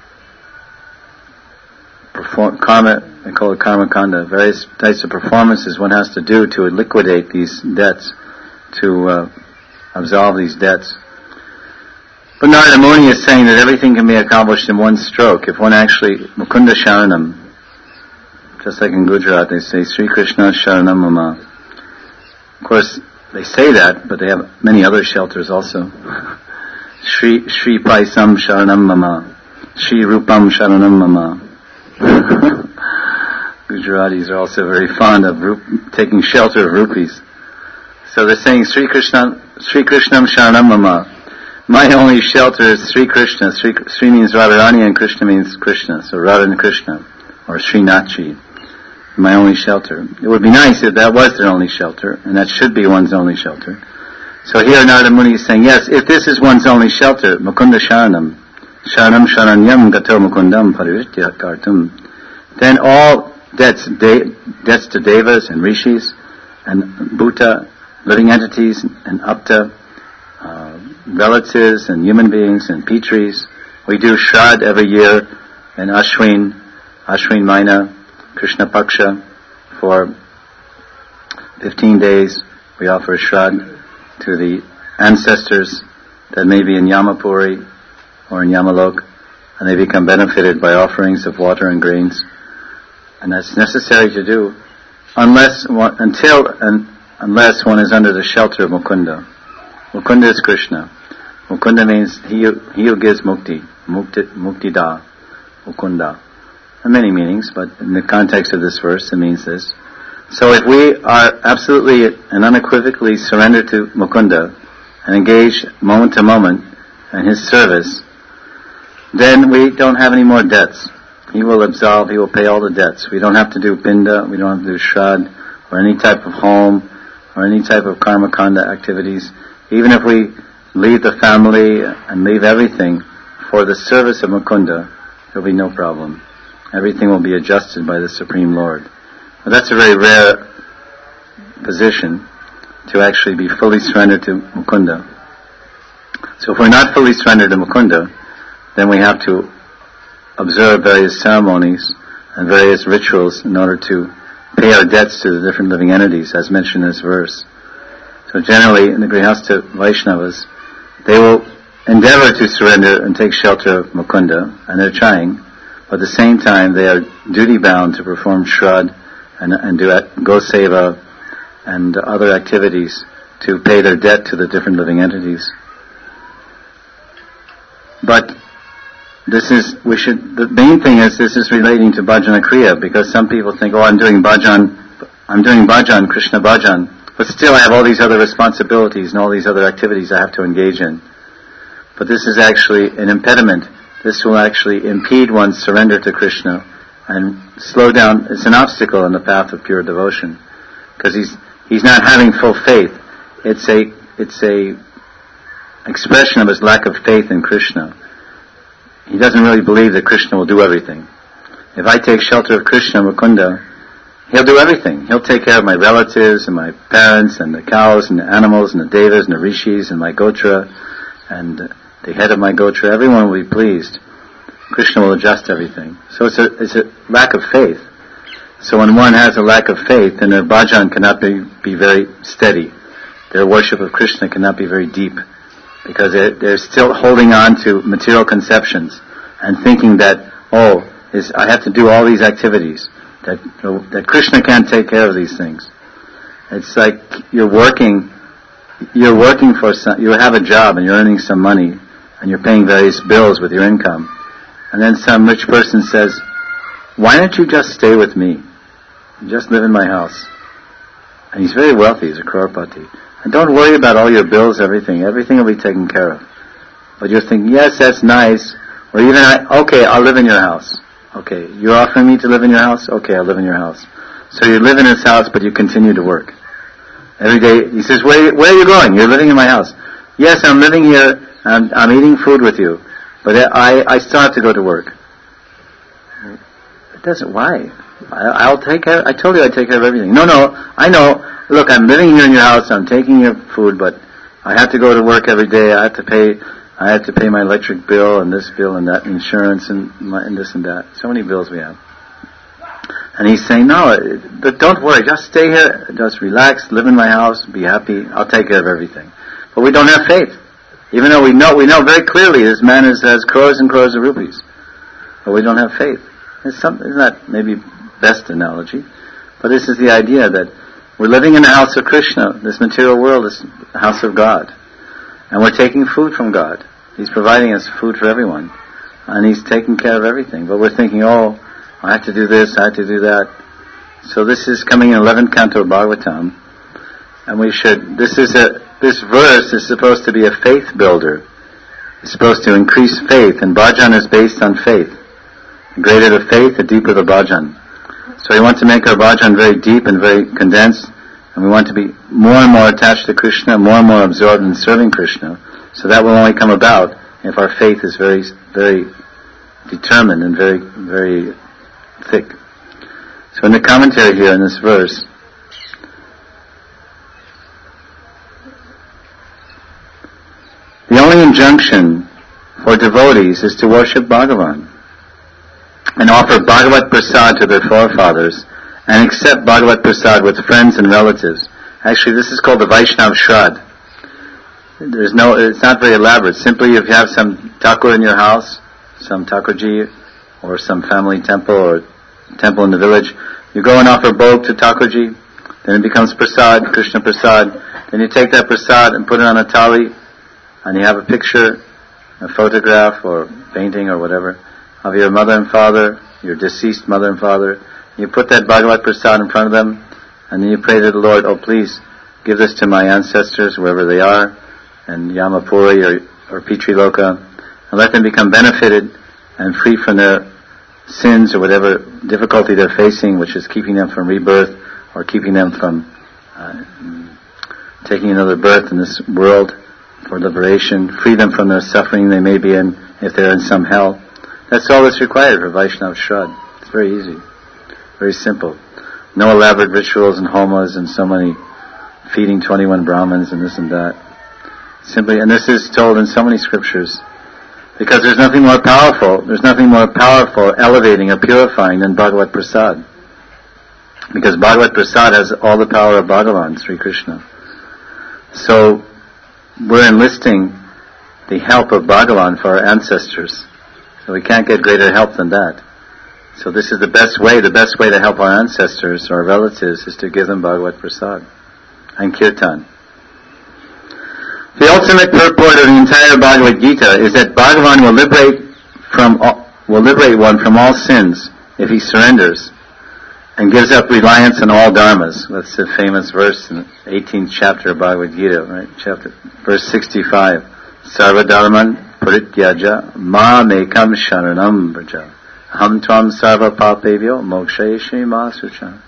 perform, karma, I call it karma kanda, various types of performances one has to do to liquidate these debts, to uh, absolve these debts. But Narada Muni is saying that everything can be accomplished in one stroke if one actually, Mukunda Sharanam, just like in Gujarat they say, Sri Krishna Sharanam Mama. Of course, they say that, but they have many other shelters also. Shri Shri Paisam Sharanam Mama, Shri Rupam Sharanam Mama. Gujaratis are also very fond of rup- taking shelter of rupees. So they're saying Sri Krishna, Sri Krishnam Sharanam Mama. My only shelter is Sri Krishna. Sri, Sri means Radharani and Krishna means Krishna. So Radha and Krishna, or Srinathji. My only shelter. It would be nice if that was their only shelter, and that should be one's only shelter. So here Narada Muni is saying, yes, if this is one's only shelter, Mukunda Sharanam, Sharanam Sharanyam Gato Mukundam Parivritya Kartum, then all debts, de- debts to devas and rishis and bhuta, living entities and apta, uh, relatives and human beings and pitris. We do Shraddh every year in Ashwin, Ashwin Maina, Krishna Paksha, for fifteen days. We offer Shraddh to the ancestors that may be in Yamapuri or in Yamalok, and they become benefited by offerings of water and grains. And that's necessary to do unless one, until and unless one is under the shelter of Mukunda. Mukunda is Krishna. Mukunda means he who, he who gives mukti, mukti, muktida, Mukunda. There are many meanings, but in the context of this verse it means this. So if we are absolutely and unequivocally surrendered to Mukunda and engaged moment to moment in his service, then we don't have any more debts. He will absolve, he will pay all the debts. We don't have to do pinda, we don't have to do shraddh, or any type of home, or any type of karma kanda activities. Even if we leave the family and leave everything for the service of Mukunda, there will be no problem. Everything will be adjusted by the Supreme Lord. But that's a very rare position, to actually be fully surrendered to Mukunda. So if we're not fully surrendered to Mukunda, then we have to observe various ceremonies and various rituals in order to pay our debts to the different living entities, as mentioned in this verse. So generally, in the Grihastha Vaishnavas, they will endeavor to surrender and take shelter of Mukunda, and they're trying, but at the same time they are duty-bound to perform shraddh and, and do go seva and other activities to pay their debt to the different living entities. But this is, we should, the main thing is this is relating to bhajana kriya, because some people think, oh, I'm doing bhajan, I'm doing bhajan, Krishna bhajan, but still I have all these other responsibilities and all these other activities I have to engage in. But this is actually an impediment. This will actually impede one's surrender to Krishna and slow down. It's an obstacle in the path of pure devotion, because he's he's not having full faith. It's a it's a expression of his lack of faith in Krishna. He doesn't really believe that Krishna will do everything. If I take shelter of Krishna, Mukunda, he'll do everything. He'll take care of my relatives and my parents and the cows and the animals and the devas and the rishis and my gotra and the head of my gotra. Everyone will be pleased. Krishna will adjust everything. So it's a, it's a lack of faith. So when one has a lack of faith, then their bhajan cannot be, be very steady. Their worship of Krishna cannot be very deep, because they're, they're still holding on to material conceptions and thinking that, oh, is, I have to do all these activities, that that Krishna can't take care of these things. It's like you're working, you're working for some, you have a job and you're earning some money and you're paying various bills with your income, and then some rich person says, why don't you just stay with me? Just live in my house. And he's very wealthy, he's a crorepati. And don't worry about all your bills, everything. Everything will be taken care of. But you're thinking, yes, that's nice. Or even, I, okay, I'll live in your house. Okay, you're offering me to live in your house? Okay, I'll live in your house. So you live in his house, but you continue to work. Every day, he says, where, where are you going? You're living in my house. Yes, I'm living here, I'm, I'm eating food with you, but I, I still have to go to work. It doesn't, why? I, I'll take care, I told you I'd take care of everything. No, no, I know, look, I'm living here in your house, I'm taking your food, but I have to go to work every day, I have to pay, I have to pay my electric bill, and this bill, and that, insurance, and, my, and this and that. So many bills we have. And he's saying, no, but don't worry, just stay here, just relax, live in my house, be happy, I'll take care of everything. But we don't have faith. Even though we know, we know very clearly this man is, has crores and crores of rupees. But we don't have faith. It's some, isn't that maybe best analogy? But this is the idea that we're living in the house of Krishna. This material world is the house of God. And we're taking food from God. He's providing us food for everyone. And He's taking care of everything. But we're thinking, oh, I have to do this, I have to do that. So this is coming in eleventh canto of Bhagavatam. And we should, this is a, this verse is supposed to be a faith builder. It's supposed to increase faith. And bhajan is based on faith. The greater the faith, the deeper the bhajan. So we want to make our bhajan very deep and very condensed. And we want to be more and more attached to Krishna, more and more absorbed in serving Krishna. So that will only come about if our faith is very, very determined and very, very thick. So in the commentary here in this verse, the only injunction for devotees is to worship Bhagavan and offer Bhagavat Prasad to their forefathers and accept Bhagavat Prasad with friends and relatives. Actually, this is called the Vaishnav Shrad. There's no, it's not very elaborate. Simply if you have some Thakur in your house, some Thakurji, or some family temple, or temple in the village, you go and offer bhog to Thakurji, then it becomes Prasad, Krishna Prasad. Then you take that Prasad and put it on a thali, and you have a picture, a photograph, or painting, or whatever, of your mother and father, your deceased mother and father. You put that Bhagavat Prasad in front of them, and then you pray to the Lord, oh please, give this to my ancestors, wherever they are, and Yamapuri or, or Pitriloka, and let them become benefited and free from their sins or whatever difficulty they're facing, which is keeping them from rebirth or keeping them from uh, taking another birth in this world for liberation, free them from their suffering they may be in if they're in some hell. That's all that's required for Vaishnav Shrad. It's very easy, very simple. No elaborate rituals and homas and so many feeding twenty-one Brahmins and this and that. Simply, and this is told in so many scriptures, because there's nothing more powerful, there's nothing more powerful, elevating or purifying than Bhagavat Prasad. Because Bhagavat Prasad has all the power of Bhagavan, Sri Krishna. So, we're enlisting the help of Bhagavan for our ancestors. So we can't get greater help than that. So this is the best way, the best way to help our ancestors or our relatives is to give them Bhagavat Prasad and Kirtan. The ultimate purport of the entire Bhagavad Gita is that Bhagavan will liberate from all, will liberate one from all sins if he surrenders and gives up reliance on all dharmas. That's the famous verse in the eighteenth chapter of Bhagavad Gita, right? Chapter verse sixty-five. Sarva dharman parityaja ma mekam sharanam vraja ham tvam sarva papevyo mokshayeshe ma sucha.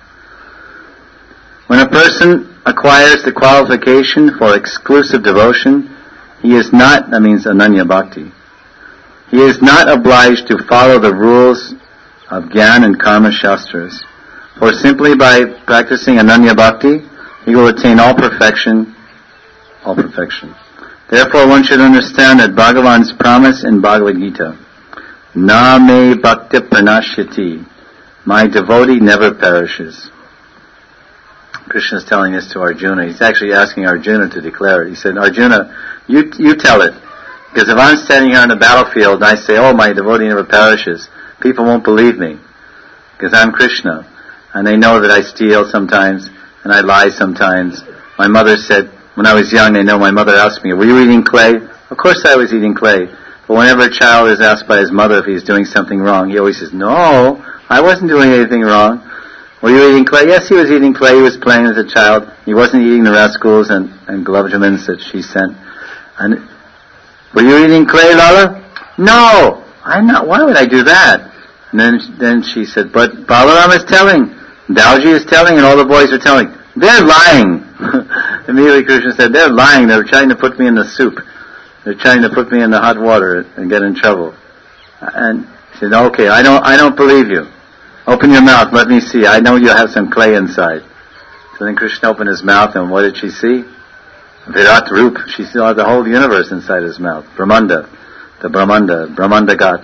When a person acquires the qualification for exclusive devotion, he is not, that means ananya bhakti, he is not obliged to follow the rules of Gyan and Karma Shastras. For simply by practicing ananya bhakti, he will attain all perfection, all perfection. Therefore one should understand that Bhagavan's promise in Bhagavad Gita, na me bhakti pranashyati, my devotee never perishes. Krishna is telling this to Arjuna. He's actually asking Arjuna to declare it. He said, Arjuna, you you tell it. Because if I'm standing here on the battlefield and I say, oh, my devotee never perishes, people won't believe me. Because I'm Krishna. And they know that I steal sometimes and I lie sometimes. My mother said, when I was young, they know my mother asked me, were you eating clay? Of course I was eating clay. But whenever a child is asked by his mother if he's doing something wrong, he always says, no, I wasn't doing anything wrong. Were you eating clay? Yes, he was eating clay. He was playing as a child. He wasn't eating the rascals and, and gulab jamins that she sent. And were you eating clay, Lala? No, I'm not. Why would I do that? And then, then she said, but Balaram is telling, Dauji is telling, and all the boys are telling. They're lying. Immediately Krishna said, they're lying. They're trying to put me in the soup. They're trying to put me in the hot water and get in trouble. And he said, okay, I don't, I don't believe you. Open your mouth, let me see. I know you have some clay inside. So then Krishna opened his mouth, and what did she see? Virat Rup. She saw the whole universe inside his mouth. Brahmanda. The Brahmanda. Brahmanda God.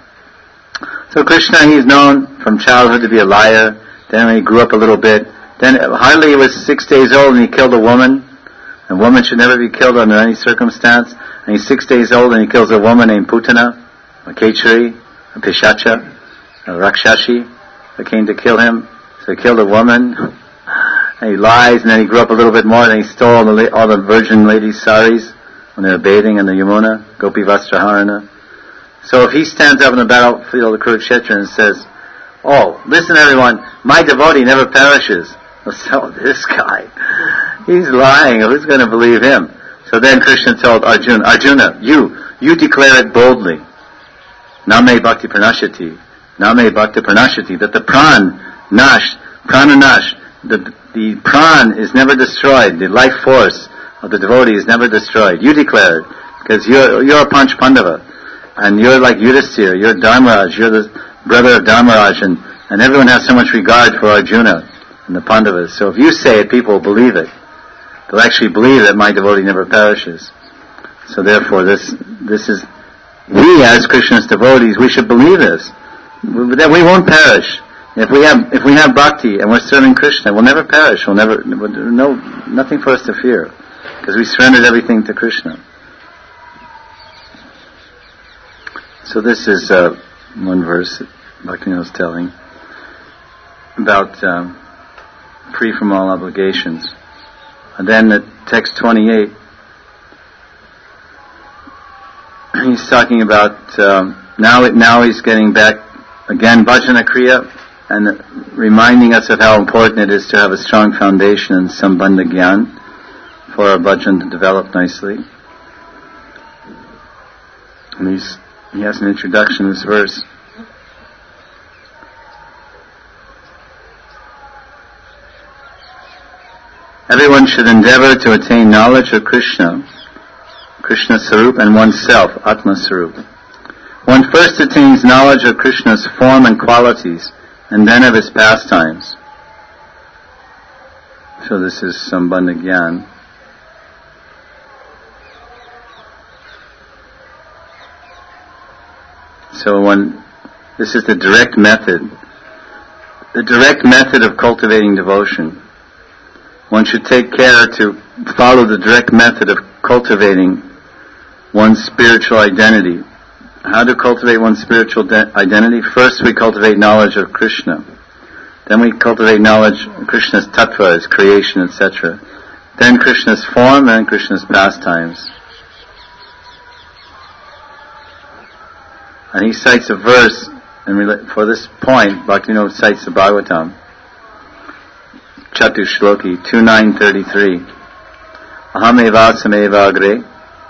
So Krishna, he's known from childhood to be a liar. Then when he grew up a little bit, then hardly he was six days old and he killed a woman. A woman should never be killed under any circumstance. And he's six days old and he kills a woman named Putana, a Kechari, a Pishacha, a Rakshashi that came to kill him. So he killed a woman. And he lies, and then he grew up a little bit more, and he stole all the, all the virgin ladies' saris when they were bathing in the Yamuna, Gopi Vastraharana. So if he stands up in the battlefield of Kurukshetra and says, oh, listen everyone, my devotee never perishes. So this guy, he's lying. Who's going to believe him? So then Krishna told Arjuna, Arjuna, you, you declare it boldly. Name bhakti pranashati. Name bhakti pranashati. That the pran, nash, prana nash, the, the pran is never destroyed. The life force of the devotee is never destroyed. You declare it. Because you're, you're a Panch Pandava. And you're like Yudhisthira. You're Dharmaraj. You're the brother of Dharmaraj. And, and everyone has so much regard for Arjuna and the Pandavas. So if you say it, people will believe it. They'll actually believe that my devotee never perishes. So therefore, this this is, we as Krishna's devotees, we should believe this. That we won't perish. If we have if we have bhakti and we're serving Krishna, we'll never perish. We'll never, no, nothing for us to fear. Because we surrendered everything to Krishna. So this is uh, one verse that Bhaktivinoda was telling about um, free from all obligations. And then at text twenty-eight, he's talking about um, now. It, now he's getting back again bhajana kriya and reminding us of how important it is to have a strong foundation in sambandha gyan for our bhajan to develop nicely. And he's, he has an introduction to this verse. Everyone should endeavor to attain knowledge of Krishna, Krishna Sarup, and oneself, Atma Sarup. One first attains knowledge of Krishna's form and qualities, and then of his pastimes. So this is Sambandha Gyan. So one, this is the direct method, the direct method of cultivating devotion. One should take care to follow the direct method of cultivating one's spiritual identity. How to cultivate one's spiritual de- identity? First we cultivate knowledge of Krishna. Then we cultivate knowledge of Krishna's tattva, his creation, et cetera. Then Krishna's form, and Krishna's pastimes. And he cites a verse, and for this point, Bhaktivinoda cites the Bhagavatam. Chatu Shloki two nine thirty-three. Aham eva sameva agre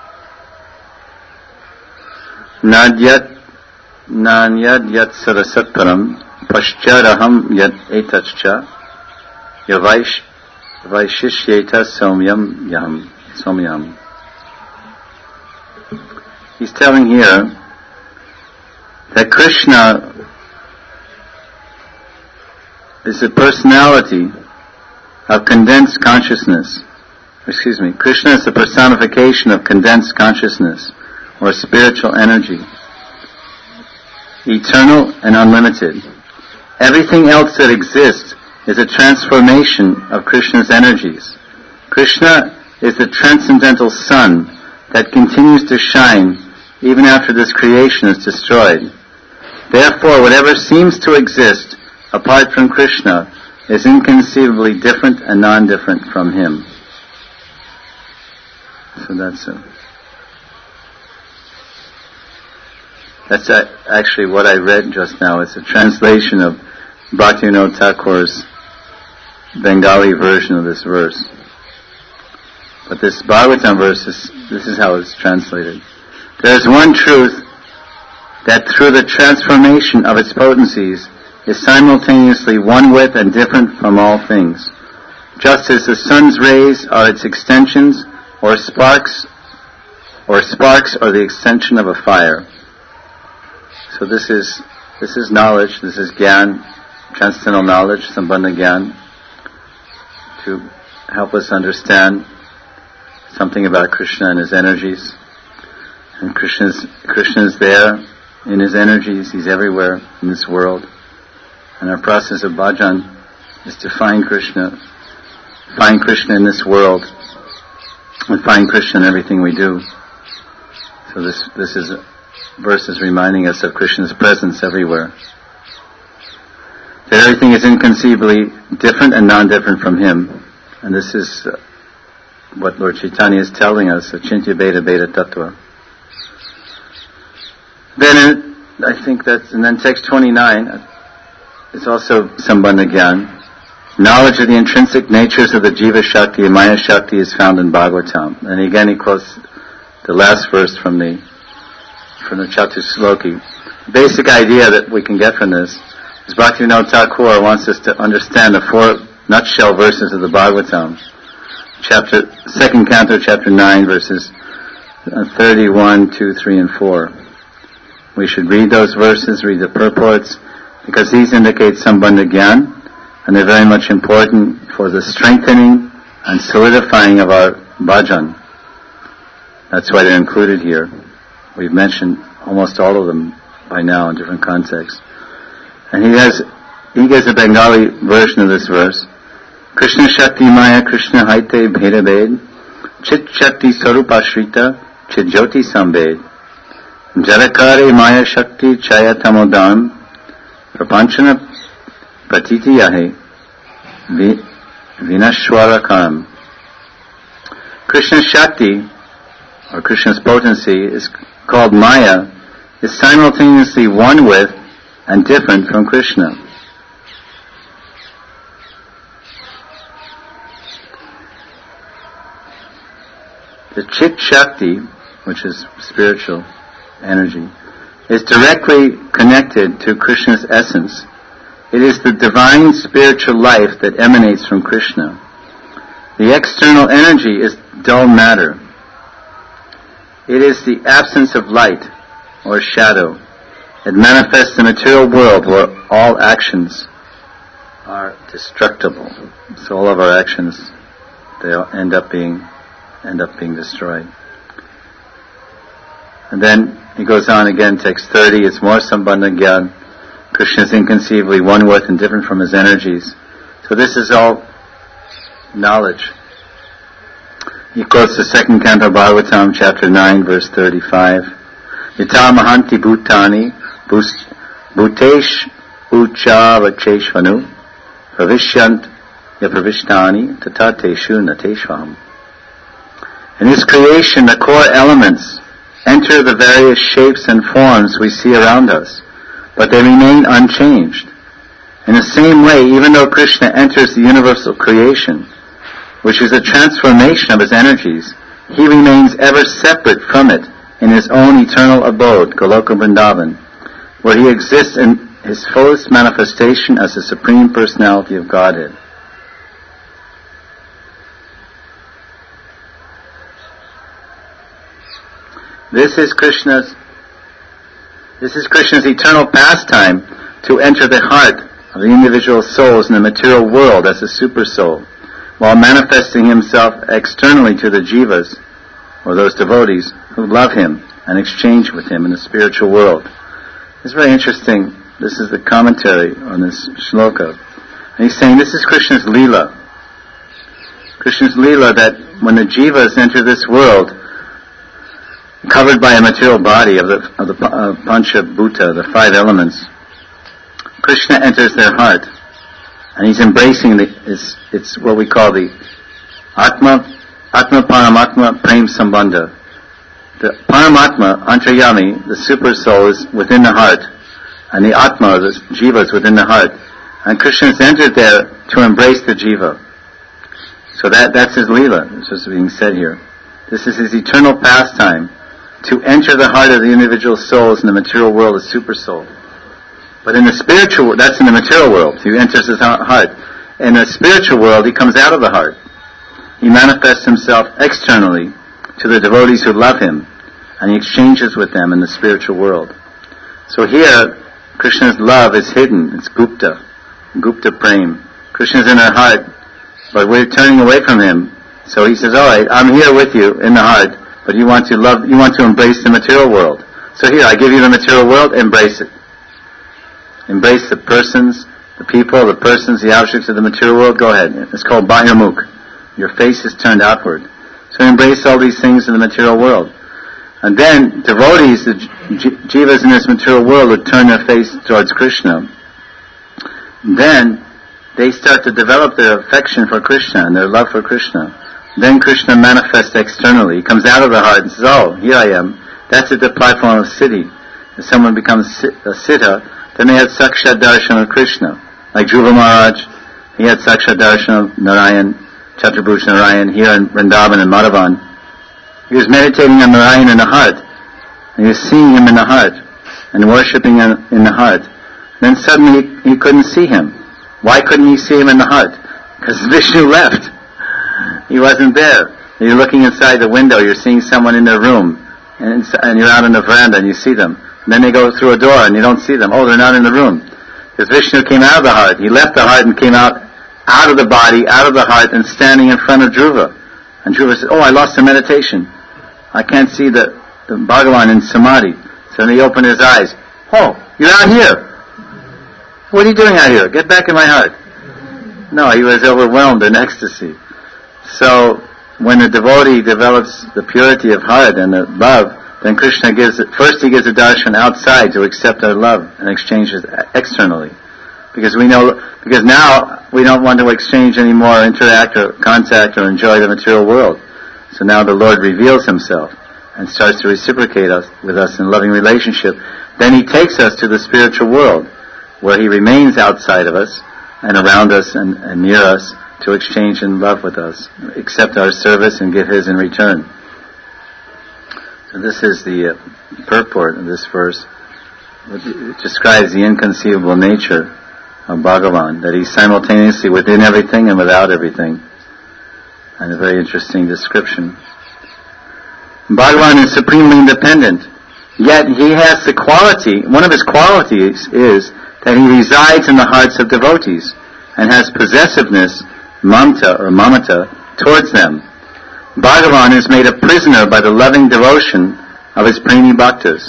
nadyat nanyad yat sarasatparam pascharaham yat etachcha yavaish vaishishyeta somyam yam somyam. He's telling here that Krishna is the personality of condensed consciousness. Excuse me, Krishna is the personification of condensed consciousness, or spiritual energy, eternal and unlimited. Everything else that exists is a transformation of Krishna's energies. Krishna is the transcendental sun that continues to shine even after this creation is destroyed. Therefore, whatever seems to exist apart from Krishna is inconceivably different and non-different from him. So that's a, that's a, actually what I read just now. It's a translation of Bhaktivinoda Thakur's Bengali version of this verse. But this Bhagavatam verse, is, this is how it's translated. There is one truth that through the transformation of its potencies is simultaneously one with and different from all things. Just as the sun's rays are its extensions, or sparks, or sparks are the extension of a fire. So this is this is knowledge, this is Gyan, transcendental knowledge, Sambandha Gyan, to help us understand something about Krishna and his energies. And Krishna's Krishna's there in his energies, he's everywhere in this world. And our process of bhajan is to find Krishna, find Krishna in this world, and find Krishna in everything we do. So this this is verse is reminding us of Krishna's presence everywhere. That everything is inconceivably different and non-different from him. And this is uh, what Lord Chaitanya is telling us, Achintya Bheda Bheda Tattva. Then in, I think that's, and then text twenty-nine, uh, it's also Sambandha Gyan. Knowledge of the intrinsic natures of the Jiva Shakti and Maya Shakti is found in Bhagavatam. And again he quotes the last verse from the from the Chatusloki. The basic idea that we can get from this is Bhaktivinoda Thakur wants us to understand the four nutshell verses of the Bhagavatam. Chapter, second canto, chapter nine, verses thirty-one, two, three, and four. We should read those verses, read the purports, because these indicate Sambandha Gyan, and they're very much important for the strengthening and solidifying of our bhajan. That's why they're included here. We've mentioned almost all of them by now in different contexts. And he has, he gives a Bengali version of this verse. Krishna Shakti Maya Krishna Haite Bheda Bhed Chit Shakti Sarupa Shrita Chit Jyoti Sambhed Jarakare Maya Shakti Chaya Tamodam Prapanchana Pratiti Yahe Vinashwarakaram. Krishna's Shakti, or Krishna's potency, is called Maya, is simultaneously one with and different from Krishna. The Chit Shakti, which is spiritual energy, is directly connected to Krishna's essence. It is the divine spiritual life that emanates from Krishna. The external energy is dull matter. It is the absence of light or shadow. It manifests in the material world where all actions are destructible. So all of our actions, they end up being end up being destroyed. And then he goes on again, text thirty, it's more Sambandha Gyan. Krishna is inconceivably one with and different from his energies. So this is all knowledge. He quotes the second canto Bhagavatam, chapter nine, verse thirty-five. Yata mahanti bhutani bhutesh ucha vacheshvanu pravishyant yapravishtani tatateshu nateshvam. In his creation, the core elements enter the various shapes and forms we see around us, but they remain unchanged. In the same way, even though Krishna enters the universal creation, which is a transformation of his energies, he remains ever separate from it in his own eternal abode, Goloka Vrindavan, where he exists in his fullest manifestation as the Supreme Personality of Godhead. This is Krishna's This is Krishna's eternal pastime to enter the heart of the individual souls in the material world as a super soul, while manifesting himself externally to the jivas, or those devotees who love him and exchange with him in the spiritual world. It's very interesting. This is the commentary on this shloka. And he's saying this is Krishna's Leela. Krishna's Leela, that when the jivas enter this world, covered by a material body of the of the uh, Pancha Bhuta, the five elements, Krishna enters their heart, and he's embracing the it's it's what we call the Atma Atma Paramatma Prem Sambandha. The Paramatma, Antaryami, the super soul, is within the heart, and the Atma, the Jiva, is within the heart, And Krishna has entered there to embrace the jiva. So that, that's his Leela, this is being said here. This is his eternal pastime, to enter the heart of the individual souls in the material world as super soul. But in the spiritual world, that's in the material world, he enters his heart. In the spiritual world, he comes out of the heart. He manifests himself externally to the devotees who love him, and he exchanges with them in the spiritual world. So here, Krishna's love is hidden, it's Gupta, Gupta Prem. Krishna's in our heart, but we're turning away from him. So he says, all right, I'm here with you in the heart, but you want to love, you want to embrace the material world. So here, I give you the material world, embrace it. Embrace the persons, the people, the persons, the objects of the material world, go ahead. It's called Bahirmukh. Your face is turned outward. So embrace all these things in the material world. And then, devotees, the j- jivas in this material world would turn their face towards Krishna. Then, they start to develop their affection for Krishna and their love for Krishna. Then Krishna manifests externally. He comes out of the heart and says, oh, here I am. That's at the platform of siddhi. If someone becomes a siddha, then they have sakshat darshan of Krishna. Like Dhruva Maharaj, he had sakshat darshan of Narayan, Chaturabhuj Narayan, here in Vrindavan and Madhavan. He was meditating on Narayan in the heart. And he was seeing him in the heart and worshipping him in the heart. Then suddenly he couldn't see him. Why couldn't he see him in the heart? Because Vishnu left. He wasn't there. You're looking inside the window, you're seeing someone in their room, and, and you're out on the veranda and you see them. And then they go through a door and you don't see them. Oh, they're not in the room. Because Vishnu came out of the heart. He left the heart and came out, out of the body, out of the heart, and standing in front of Dhruva. And Dhruva said, oh, I lost the meditation. I can't see the, the Bhagavan in Samadhi. So then he opened his eyes. Oh, you're out here. What are you doing out here? Get back in my heart. No, he was overwhelmed in ecstasy. So, when a devotee develops the purity of heart and the love, then Krishna gives it, first he gives a darshan outside to accept our love and exchange it externally. Because we know, because now we don't want to exchange anymore, interact or contact or enjoy the material world. So now the Lord reveals himself and starts to reciprocate us with us in loving relationship. Then he takes us to the spiritual world, where he remains outside of us and around us and, and near us to exchange in love with us, accept our service and give his in return. So this is the uh, purport of this verse. It describes the inconceivable nature of Bhagavan, that he's simultaneously within everything and without everything. And a very interesting description. Bhagavan is supremely independent, yet he has the quality, one of his qualities is that he resides in the hearts of devotees and has possessiveness, mamta or mamata, towards them. Bhagavan is made a prisoner by the loving devotion of his premi bhaktas.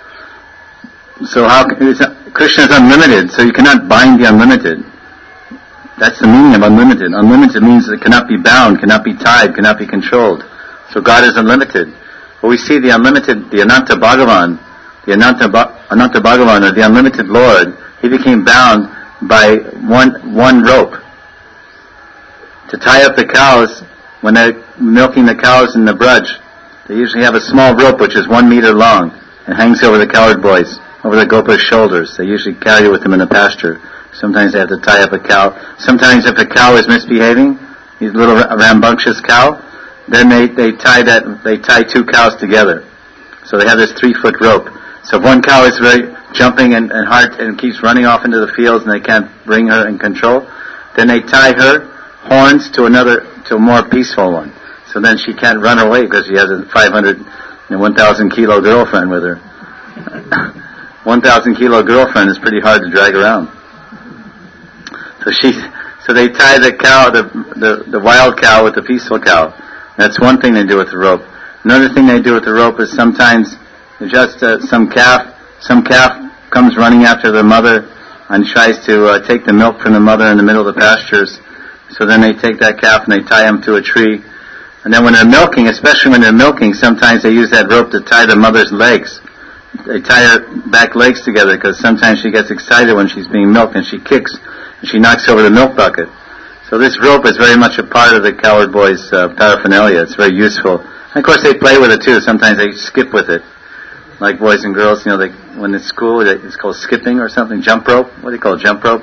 So how Krishna is unlimited, so you cannot bind the unlimited. That's the meaning of unlimited. Unlimited means it cannot be bound, cannot be tied, cannot be controlled. So God is unlimited. But we see the unlimited, the Ananta Bhagavan, the Ananta, ba- Ananta Bhagavan, or the unlimited Lord, he became bound by one one rope. To tie up the cows, when they're milking the cows in the brudge, they usually have a small rope which is one meter long and hangs over the cowherd boys, over the gopa's shoulders. They usually carry it with them in the pasture. Sometimes they have to tie up a cow. Sometimes if a cow is misbehaving, he's a little rambunctious cow, then they, they tie that, they tie two cows together. So they have this three foot rope. So if one cow is very jumping and, and hard and keeps running off into the fields and they can't bring her in control, then they tie her horns to another, to a more peaceful one. So then she can't run away because she has a five hundred, one thousand kilo girlfriend with her. one thousand kilo girlfriend is pretty hard to drag around. So she, so they tie the cow, the, the, the wild cow with the peaceful cow. That's one thing they do with the rope. Another thing they do with the rope is sometimes just uh, some calf, some calf comes running after the mother and tries to uh, take the milk from the mother in the middle of the pastures. So then they take that calf and they tie him to a tree. And then when they're milking, especially when they're milking, sometimes they use that rope to tie the mother's legs. They tie her back legs together because sometimes she gets excited when she's being milked and she kicks and she knocks over the milk bucket. So this rope is very much a part of the cowherd boys' uh, paraphernalia. It's very useful. And of course they play with it too. Sometimes they skip with it. Like boys and girls, you know, they, when it's school, they, it's called skipping or something, jump rope. What do you call it, jump rope?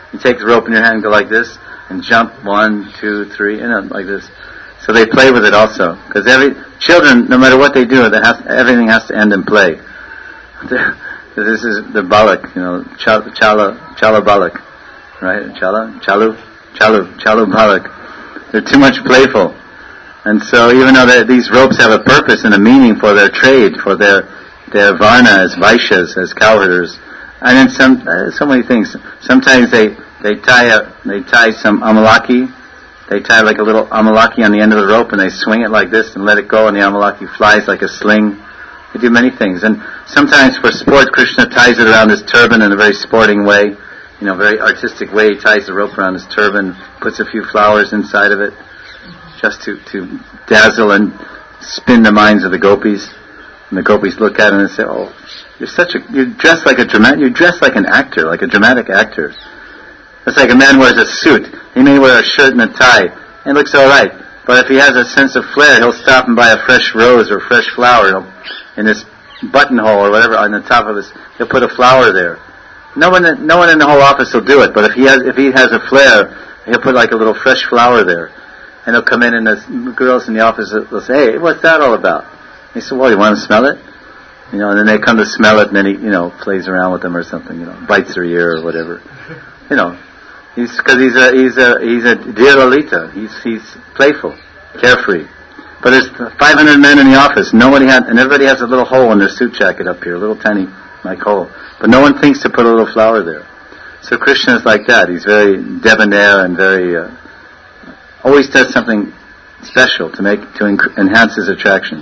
You take the rope in your hand and go like this, and jump one, two, three, you know, like this. So they play with it also, because every children, no matter what they do, they have, everything has to end in play. This is the balak, you know, chala, chala, chala balak, right? Chala, chalu, chalu, chalu balak. They're too much playful. And so even though these ropes have a purpose and a meaning for their trade, for their their varna as vaishyas, as cowherders, and then some uh, so many things. Sometimes they they tie a they tie some amalaki, they tie like a little amalaki on the end of the rope, and they swing it like this and let it go, and the amalaki flies like a sling. They do many things, and sometimes for sport, Krishna ties it around his turban in a very sporting way, you know, very artistic way. He ties the rope around his turban, puts a few flowers inside of it, just to, to dazzle and spin the minds of the gopis. And the gopis look at him and say, "Oh, you're such a you're dressed like a dramatic you're dressed like an actor, like a dramatic actor." It's like a man wears a suit. He may wear a shirt and a tie, and it looks all right. But if he has a sense of flair, he'll stop and buy a fresh rose or fresh flower he'll, in his buttonhole or whatever on the top of his. He'll put a flower there. No one, no one in the whole office will do it. But if he has, if he has a flair, he'll put like a little fresh flower there. And he'll come in, and the girls in the office will say, "Hey, what's that all about?" He said, "Well, you want to smell it?" You know, and then they come to smell it, and then he, you know, plays around with them or something, you know, bites their ear or whatever. You know, he's because he's a he's a he's a dear Lalita. He's he's playful, carefree. But there's five hundred men in the office. Nobody had, and everybody has a little hole in their suit jacket up here, a little tiny like hole. But no one thinks to put a little flower there. So Krishna is like that. He's very debonair and very. Uh, always does something special to make to enc- enhance his attraction.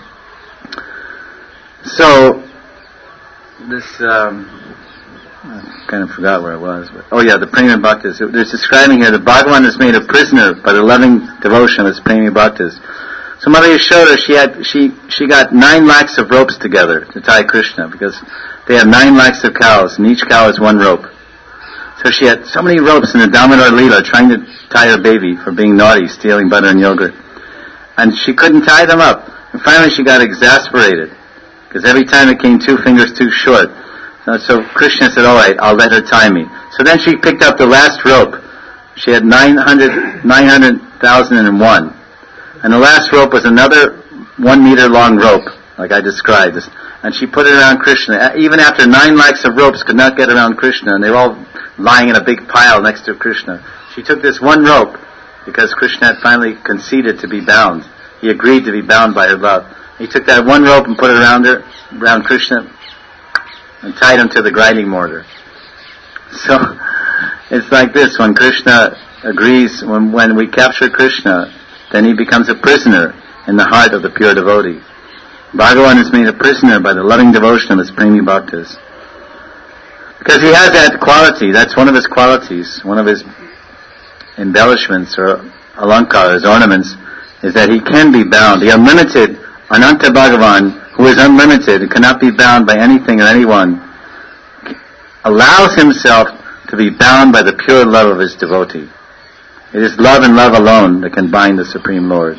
So this um, I kind of forgot where I was. But, oh yeah, the Prema Bhaktas. It's describing here the Bhagavan is made a prisoner by the loving devotion of his Prema Bhaktas. So Mother Yashoda, she had she she got nine lakhs of ropes together to tie Krishna because they have nine lakhs of cows and each cow has one rope. So she had so many ropes in the Damodar Leela trying to tie her baby for being naughty, stealing butter and yogurt. And she couldn't tie them up. And finally she got exasperated because every time it came two fingers too short. So, so Krishna said, "All right, I'll let her tie me." So then she picked up the last rope. She had nine hundred, nine hundred thousand and one. And the last rope was another one meter long rope, like I described. And she put it around Krishna. Even after nine lakhs of ropes could not get around Krishna, and they were all lying in a big pile next to Krishna. She took this one rope because Krishna had finally conceded to be bound. He agreed to be bound by her love. He took that one rope and put it around her, around Krishna, and tied him to the grinding mortar. So it's like this: when Krishna agrees, when when we capture Krishna, then he becomes a prisoner in the heart of the pure devotee. Bhagavan is made a prisoner by the loving devotion of his Prema Bhaktas. Because he has that quality, that's one of his qualities, one of his embellishments or alankar, his ornaments, is that he can be bound. The unlimited, Ananta Bhagavan, who is unlimited and cannot be bound by anything or anyone, allows himself to be bound by the pure love of his devotee. It is love and love alone that can bind the Supreme Lord.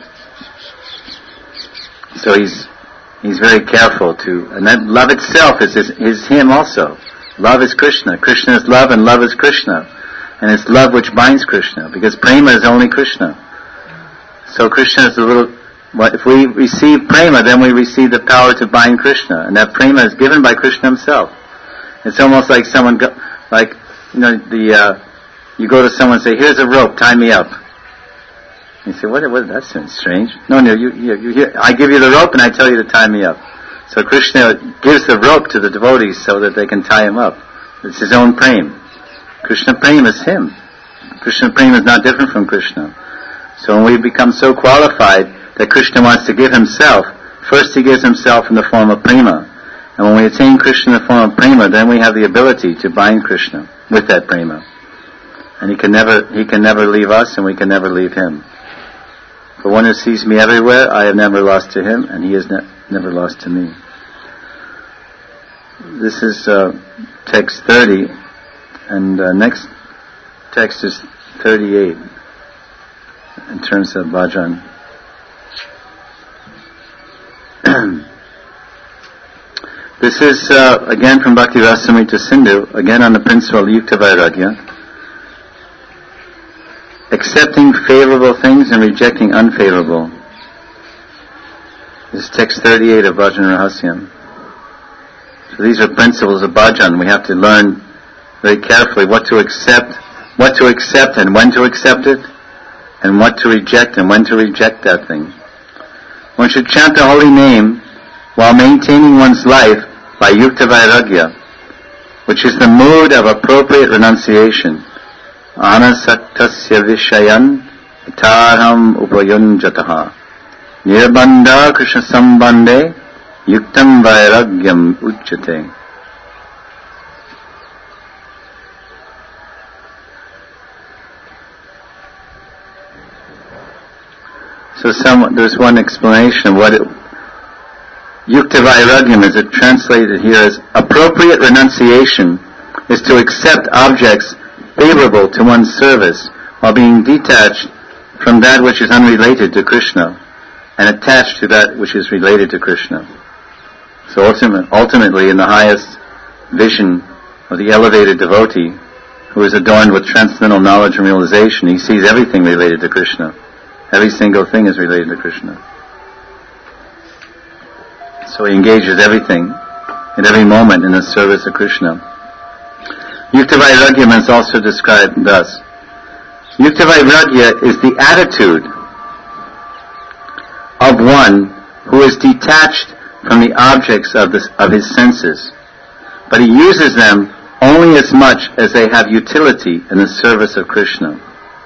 So he's he's very careful to, and that love itself is, is, is him also. Love is Krishna. Krishna is love and love is Krishna. And it's love which binds Krishna, because prema is only Krishna. So Krishna is a little, if we receive prema, then we receive the power to bind Krishna. And that prema is given by Krishna himself. It's almost like someone, go, like, you know, the, uh, you go to someone and say, "Here's a rope, tie me up." You say, what, what, that sounds strange. No, no, you, you, you hear, I give you the rope and I tell you to tie me up. So Krishna gives the rope to the devotees so that they can tie him up. It's his own prema. Krishna prema is him. Krishna prema is not different from Krishna. So when we become so qualified that Krishna wants to give himself, first he gives himself in the form of prema. And when we attain Krishna in the form of prema, then we have the ability to bind Krishna with that prema. And he can never, he can never leave us and we can never leave him. For one who sees me everywhere, I have never lost to him, and he has ne- never lost to me. This is uh, text thirty, and uh, next text is thirty-eight in terms of bhajan. This is uh, again from Bhakti Rasamrita Sindhu, again on the principle of Yukta Vairagya. accepting favorable things and rejecting unfavorable. This is text thirty-eight of Bhajan Rahasyam. So these are principles of bhajan. We have to learn very carefully what to accept, what to accept and when to accept it, and what to reject and when to reject that thing. One should chant the holy name while maintaining one's life by yukta vairagya, which is the mood of appropriate renunciation. Anasaktasya vishayan itarham upayunjataha nirbandha krishna sambandhe yuktam vairagyam uchyate. So some, there's one explanation of what it, yukta vairagyam is it translated here as appropriate renunciation is to accept objects favorable to one's service while being detached from that which is unrelated to Krishna and attached to that which is related to Krishna. So ultimate, ultimately in the highest vision of the elevated devotee who is adorned with transcendental knowledge and realization, he sees everything related to Krishna. Every single thing is related to Krishna. So he engages everything in every moment in the service of Krishna. Yukta Vairagya is also described thus. Yukta Vairagya is the attitude of one who is detached from the objects of, this, of his senses, but he uses them only as much as they have utility in the service of Krishna.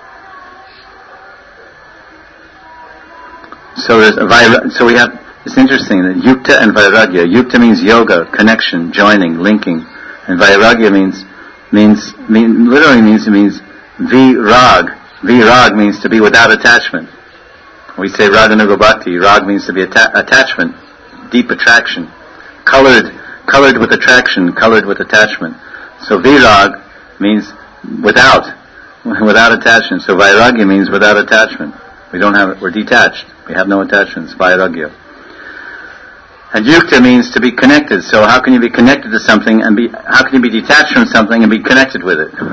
So there's a vaira, so we have, it's interesting that yukta and vairagya, yukta means yoga, connection, joining, linking, and vairagya means, means, mean, literally means, it means virag. Virag means to be without attachment. We say raganuga bhakti, rag means to be atta- attachment, deep attraction, colored, colored with attraction, colored with attachment. So virag means without, without attachment. So vairagya means without attachment. We don't have it, we're detached. We have no attachments, vairagya. And yukta means to be connected. So how can you be connected to something and be, how can you be detached from something and be connected with it?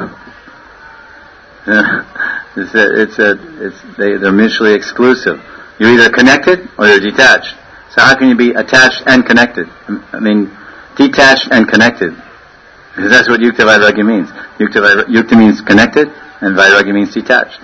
it's a, it's a, it's, they, they're mutually exclusive. You're either connected or you're detached. So how can you be attached and connected? I mean, detached and connected. Because that's what yukta vairagya means. Yukta, vairagya, yukta means connected and vairagya means detached.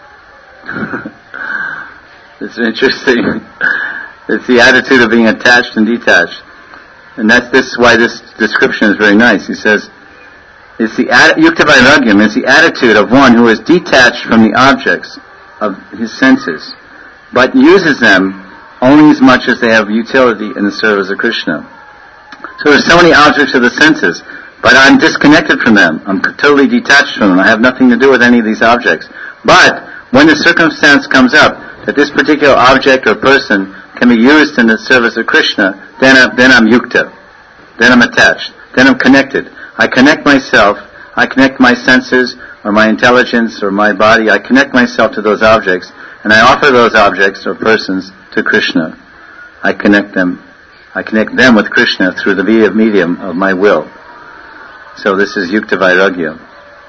It's interesting. It's the attitude of being attached and detached. And that's this is why this description is very nice. He says, it's the yukta vairagyam is the attitude of one who is detached from the objects of his senses, but uses them only as much as they have utility in the service of Krishna. So there's so many objects of the senses, but I'm disconnected from them. I'm totally detached from them. I have nothing to do with any of these objects. But when the circumstance comes up that this particular object or person can be used in the service of Krishna, then I'm, then I'm yukta. Then I'm attached. Then I'm connected. I connect myself, I connect my senses or my intelligence or my body, I connect myself to those objects and I offer those objects or persons to Krishna. I connect them, I connect them with Krishna through the medium of my will. So this is yukta vairagya.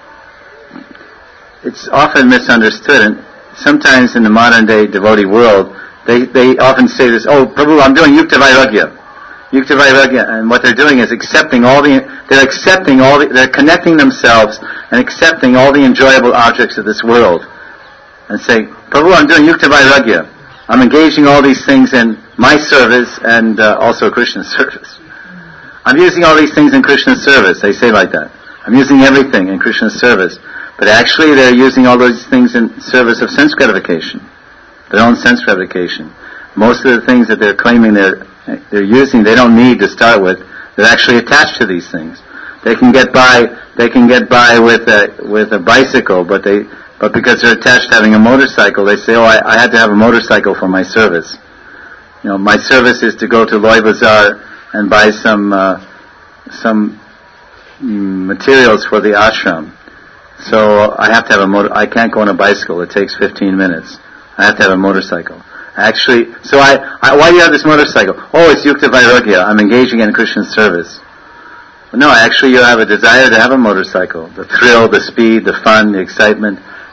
It's often misunderstood, and sometimes in the modern day devotee world, they, they often say this, oh, Prabhu, I'm doing yukta vairagya. Yukta vairagya, and what they're doing is accepting all the, they're accepting all the, they're connecting themselves and accepting all the enjoyable objects of this world. And say, Prabhu, I'm doing yukta vairagya. I'm engaging all these things in my service and uh, also Krishna's service. I'm using all these things in Krishna's service. They say like that. I'm using everything in Krishna's service. But actually they're using all those things in service of sense gratification. Their own sense gratification. Most of the things that they're claiming they're they're using, they don't need to start with. They're actually attached to these things. They can get by. They can get by with a with a bicycle, but they but because they're attached to having a motorcycle, they say, "Oh, I, I had to have a motorcycle for my service. You know, my service is to go to Loy Bazaar and buy some uh, some materials for the ashram. So I have to have a motor. I can't go on a bicycle. It takes fifteen minutes. I have to have a motorcycle." Actually, so I, I, why do you have this motorcycle? Oh, it's yukta vairagya. I'm engaging in Krishna's service. But no, actually you have a desire to have a motorcycle. The thrill, the speed, the fun, the excitement.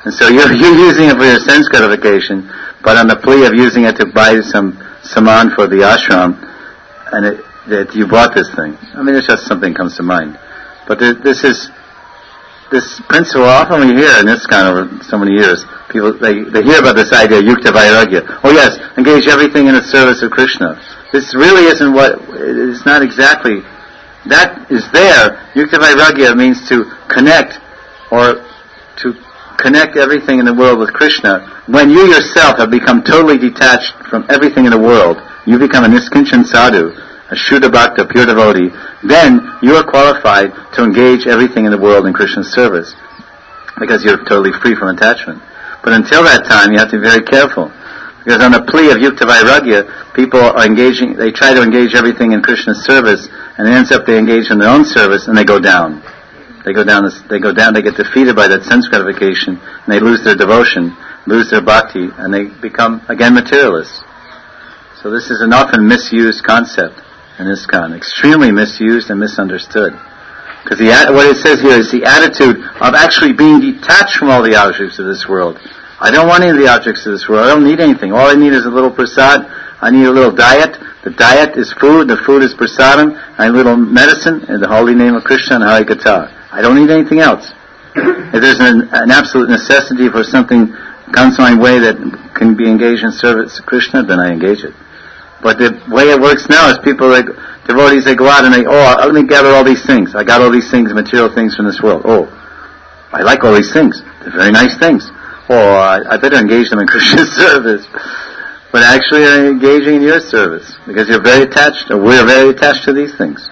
And so you're, you're using it for your sense gratification, but on the plea of using it to buy some saman for the ashram, and it, that you bought this thing. I mean, it's just something comes to mind. But there, this is, this principle, often we hear in this kind of so many years, people, they, they hear about this idea, yukta vairagya. Oh yes, engage everything in the service of Krishna. This really isn't what, it's not exactly, that is there. Yukta vairagya means to connect, or to connect everything in the world with Krishna. When you yourself have become totally detached from everything in the world, you become a niskinchan sadhu, a Shuddha Bhakta, pure devotee, then you are qualified to engage everything in the world in Krishna's service, because you're totally free from attachment. But until that time, you have to be very careful, because on the plea of yukta vairagya, people are engaging, they try to engage everything in Krishna's service, and it ends up they engage in their own service, and they go down. They go down, this, they go down, they get defeated by that sense gratification, and they lose their devotion, lose their bhakti, and they become, again, materialists. So this is an often misused concept in ISKCON, extremely misused and misunderstood. Because the, what it says here is the attitude of actually being detached from all the objects of this world. I don't want any of the objects of this world. I don't need anything. All I need is a little prasad. I need a little diet. The diet is food. The food is prasadam. I need a little medicine in the holy name of Krishna and Hari Katha. I don't need anything else. If there's an, an absolute necessity for something comes my way that can be engaged in service to Krishna, then I engage it. But the way it works now is people, like devotees, they go out and they, oh, let me gather all these things. I got all these things, material things from this world. Oh, I like all these things. They're very nice things. Oh, I, I better engage them in Krishna's service. But actually they're engaging in your service, because you're very attached, or we're very attached to these things.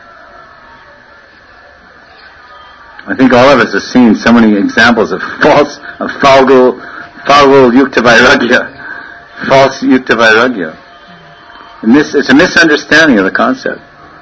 I think all of us have seen so many examples of false, of falgul, falgul yukta vairagya, false yukta vairagya. And this, it's a misunderstanding of the concept.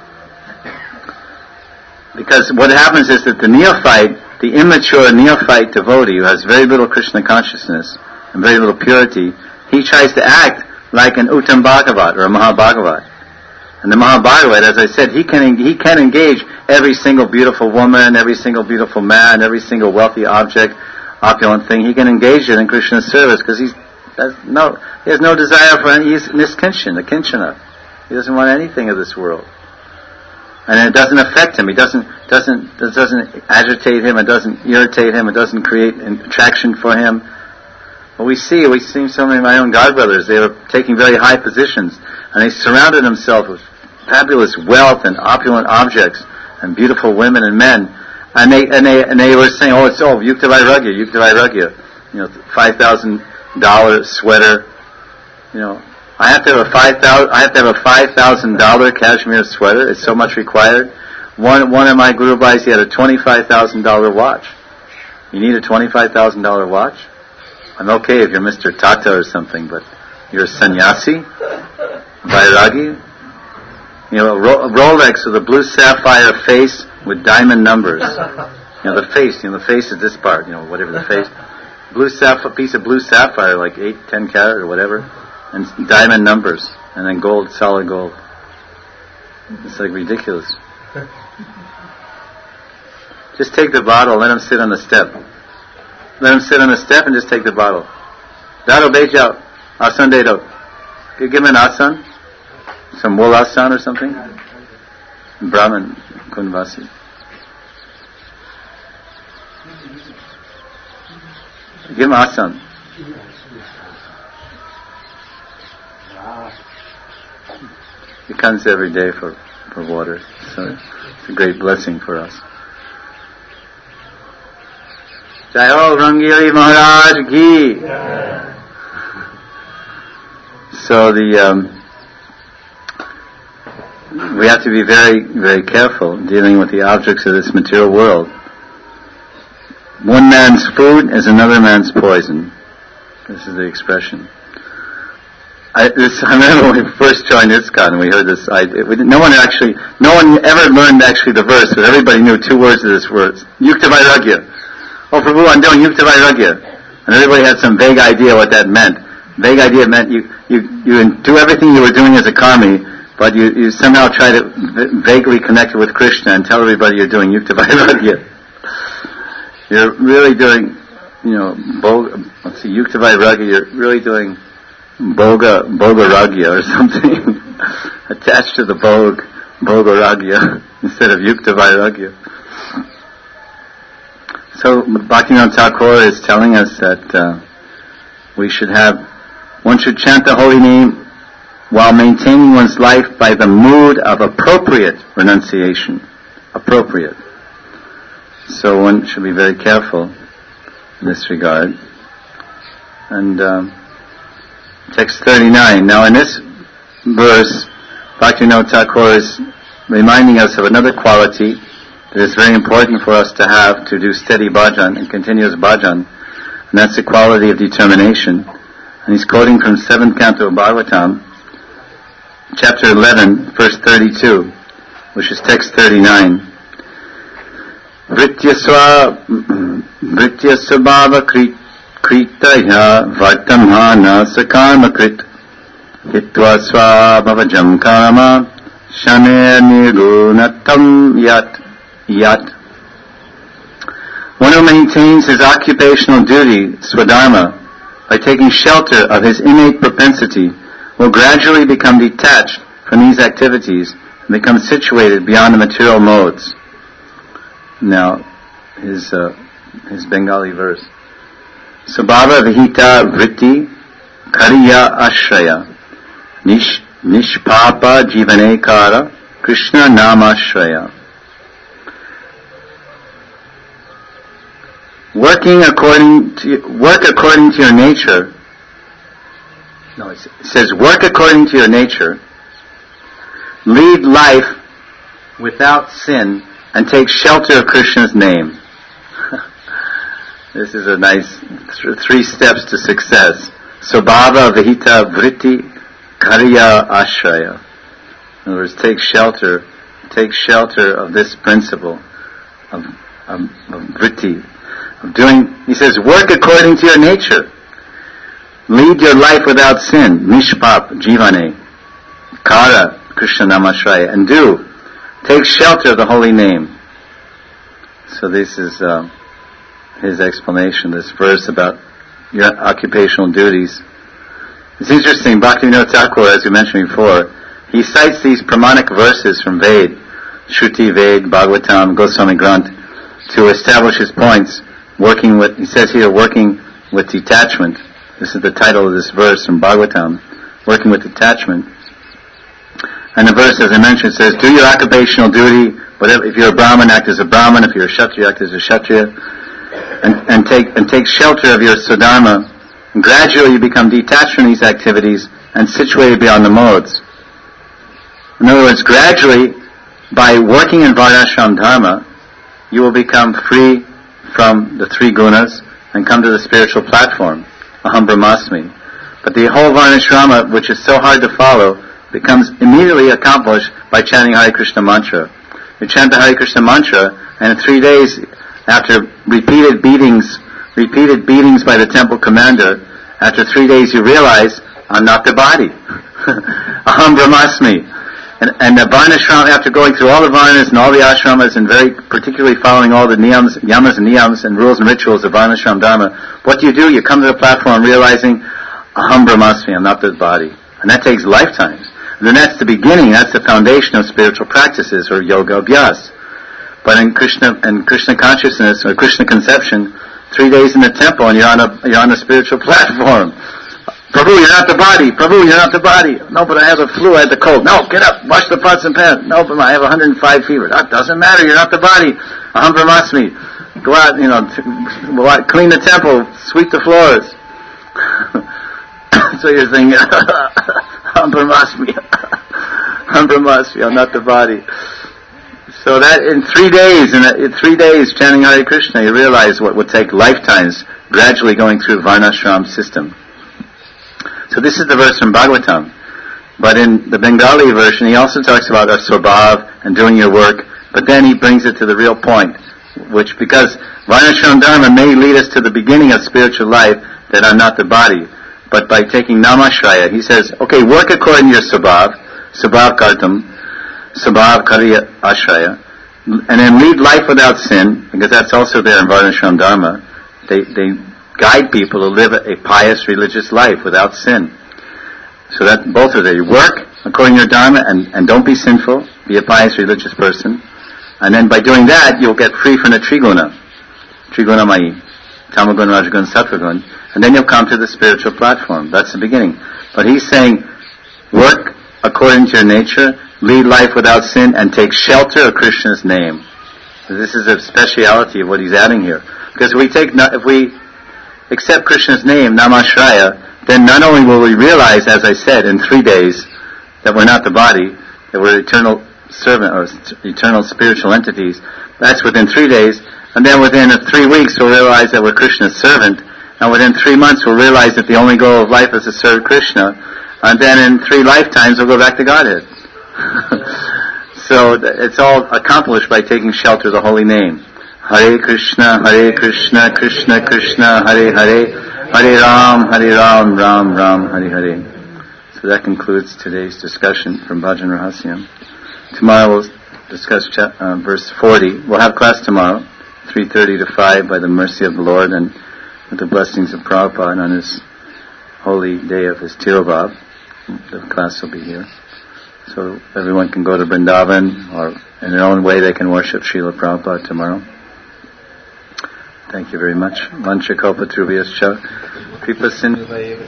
Because what happens is that the neophyte, the immature neophyte devotee who has very little Krishna consciousness and very little purity, he tries to act like an Uttam Bhagavat or a Mahabhagavat. And the Mahabhagavat, as I said, he can he can engage every single beautiful woman, every single beautiful man, every single wealthy object, opulent thing. He can engage it in Krishna's service because he's has no he has no desire for any. He's niskinchan, a kinchana. He doesn't want anything of this world, and it doesn't affect him. He doesn't doesn't it doesn't agitate him. It doesn't irritate him. It doesn't create an attraction for him. But we see we see so many of my own godbrothers. They were taking very high positions, and they surrounded themselves with fabulous wealth and opulent objects and beautiful women and men, and they and they and they were saying, "Oh, it's all yukta vairagya, yukta vairagya." You know, five thousand dollar sweater. You know, I have to have a five thousand. I have to have a five thousand dollar cashmere sweater. It's so much required. One one of my guru bhais, he had a twenty five thousand dollar watch. You need a twenty five thousand dollar watch? I'm okay if you're Mister Tata or something, but you're a sannyasi, vairagi. You know, a Rolex with a blue sapphire face with diamond numbers. You know, the face, you know, the face is this part, you know, whatever the face. Blue sapphire, piece of blue sapphire, like eight, ten carat or whatever, and diamond numbers, and then gold, solid gold. It's like ridiculous. Just take the bottle, let him sit on the step. Let him sit on the step and just take the bottle. Dado Bejao, Asan Dedo. Give him an asan. Some wool asan or something? Brahman, Kundvasi. Give him asan. He comes every day for, for water, so it's a great blessing for us. Jai Ho Rangiri Maharaj Ki. So the um, we have to be very, very careful dealing with the objects of this material world. One man's food is another man's poison. This is the expression. I, this, I remember when we first joined ISKCON and we heard this. I, it, we, no one actually, no one ever learned actually the verse, but everybody knew two words of this word: Yukta Vairagya. Oh, Prabhu, I'm doing Yukta Vairagya, and everybody had some vague idea what that meant. Vague idea meant you you you do everything you were doing as a karmi, but you, you somehow try to v- vaguely connect it with Krishna and tell everybody you're doing Yukta Vairagya. You're really doing you know, boga, let's see, Yukta Vairagya, you're really doing boga, boga ragya or something, attached to the bog, boga ragya, instead of Yukta Vairagya. So Bhaktivinoda Thakur is telling us that uh, we should have, one should chant the holy name while maintaining one's life by the mood of appropriate renunciation. Appropriate. So one should be very careful in this regard. And um, text thirty-nine. Now in this verse, Bhaktivinoda Thakur is reminding us of another quality that is very important for us to have to do steady bhajan and continuous bhajan, and that's the quality of determination. And he's quoting from seventh canto of Bhagavatam, chapter eleven, verse thirty-two, which is text thirty-nine. Vrityasva Vrityasva bhava kritaya vartamana sakarma krit hitva svabhavajam karma shane nirgunatam yat yat. One who maintains his occupational duty, swadharma, by taking shelter of his innate propensity, will gradually become detached from these activities and become situated beyond the material modes. Now, his uh, his Bengali verse. Sabhava vihita vritti kariya ashraya nish nishpapa jivanekara Krishna namashraya. Working according to work according to your nature. No, it says work according to your nature. Lead life without sin and take shelter of Krishna's name. This is a nice th- three steps to success. Sabhava vihita vritti kariya ashraya. In other words, take shelter, take shelter of this principle of, of, of vritti. Of doing, he says, work according to your nature. Lead your life without sin. Nishpap, jivane, kara, Krishna namashraya. And do. Take shelter of the holy name. So this is uh, his explanation, this verse about your occupational duties. It's interesting, Bhaktivinoda Thakur, as we mentioned before, he cites these pramanic verses from Ved, Shruti, Ved, Bhagavatam, Goswami Granth, to establish his points. Working with, he says here, working with detachment. This is the title of this verse from Bhagavatam, working with detachment. And the verse, as I mentioned, says, do your occupational duty, whatever, if you're a Brahmin, act as a Brahmin, if you're a Kshatriya, act as a Kshatriya, and, and take, and take shelter of your Swadharma, and gradually you become detached from these activities and situated beyond the modes. In other words, gradually, by working in Varnashram Dharma, you will become free from the three gunas and come to the spiritual platform, Aham Brahmasmi. But the whole Varnashrama, which is so hard to follow, becomes immediately accomplished by chanting Hare Krishna mantra. You chant the Hare Krishna mantra, and in three days, after repeated beatings, repeated beatings by the temple commander, after three days you realize, I'm not the body. Aham Brahmasmi. And, and the Varnashram, after going through all the Varnas and all the ashramas and very particularly following all the niyams, yamas and niyams and rules and rituals of Varnashram Dharma, what do you do? You come to the platform realizing, Aham Brahmasmi, I'm not this body. And that takes lifetimes. And then that's the beginning, that's the foundation of spiritual practices or yoga abhyas. But in Krishna, in Krishna consciousness or Krishna conception, three days in the temple and you're on a, you're on a spiritual platform. Prabhu, you're not the body. Prabhu, you're not the body. No, but I have the flu, I had the cold. No, get up, wash the pots and pans. No, but I have one hundred five fever. That doesn't matter, you're not the body. Aham Brahmasmi. Go out, you know, t- clean the temple, sweep the floors. So you're thinking, Aham Brahmasmi. Aham Brahmasmi, I'm not the body. So that in three days, in, a, in three days chanting Hare Krishna, you realize what would take lifetimes gradually going through Varnashram system. So this is the verse from Bhagavatam. But in the Bengali version, he also talks about our swabhav and doing your work, but then he brings it to the real point, which because Varnashram Dharma may lead us to the beginning of spiritual life, that I'm not the body. But by taking Namashraya, he says, okay, work according to your swabhav, swabhav kartam, swabhav kariya ashraya, and then lead life without sin, because that's also there in Varnashram Dharma. They, they guide people to live a pious religious life without sin. So that both are there. You work according to your dharma and, and don't be sinful. Be a pious religious person. And then by doing that, you'll get free from the triguna. Triguna mai. Tamagun, Rajagun, Sattvagun. And then you'll come to the spiritual platform. That's the beginning. But he's saying, work according to your nature, lead life without sin, and take shelter of Krishna's name. So this is a speciality of what he's adding here. Because if we take, if we accept Krishna's name, Namashraya, then not only will we realize, as I said, in three days, that we're not the body, that we're eternal servant or eternal spiritual entities. That's within three days. And then within three weeks, we'll realize that we're Krishna's servant. And within three months, we'll realize that the only goal of life is to serve Krishna. And then in three lifetimes, we'll go back to Godhead. So it's all accomplished by taking shelter of the holy name. Hare Krishna, Hare Krishna, Krishna Krishna, Hare Hare, Hare Ram, Hare Ram, Ram Ram, Hare Hare. So that concludes today's discussion from Bhajan Rahasyam. Tomorrow we'll discuss cha- uh, verse forty. We'll have class tomorrow, three thirty to five, by the mercy of the Lord and with the blessings of Prabhupada on his holy day of his Tirobhav. The class will be here. So everyone can go to Vrindavan, or in their own way they can worship Srila Prabhupada tomorrow. Thank you very much. Vancha Kalpatrubhyascha Kripa Sindhu.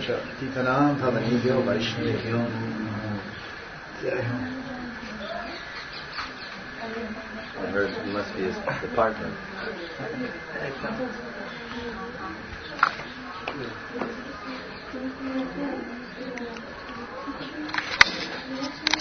I heard he must be his partner. Thank you.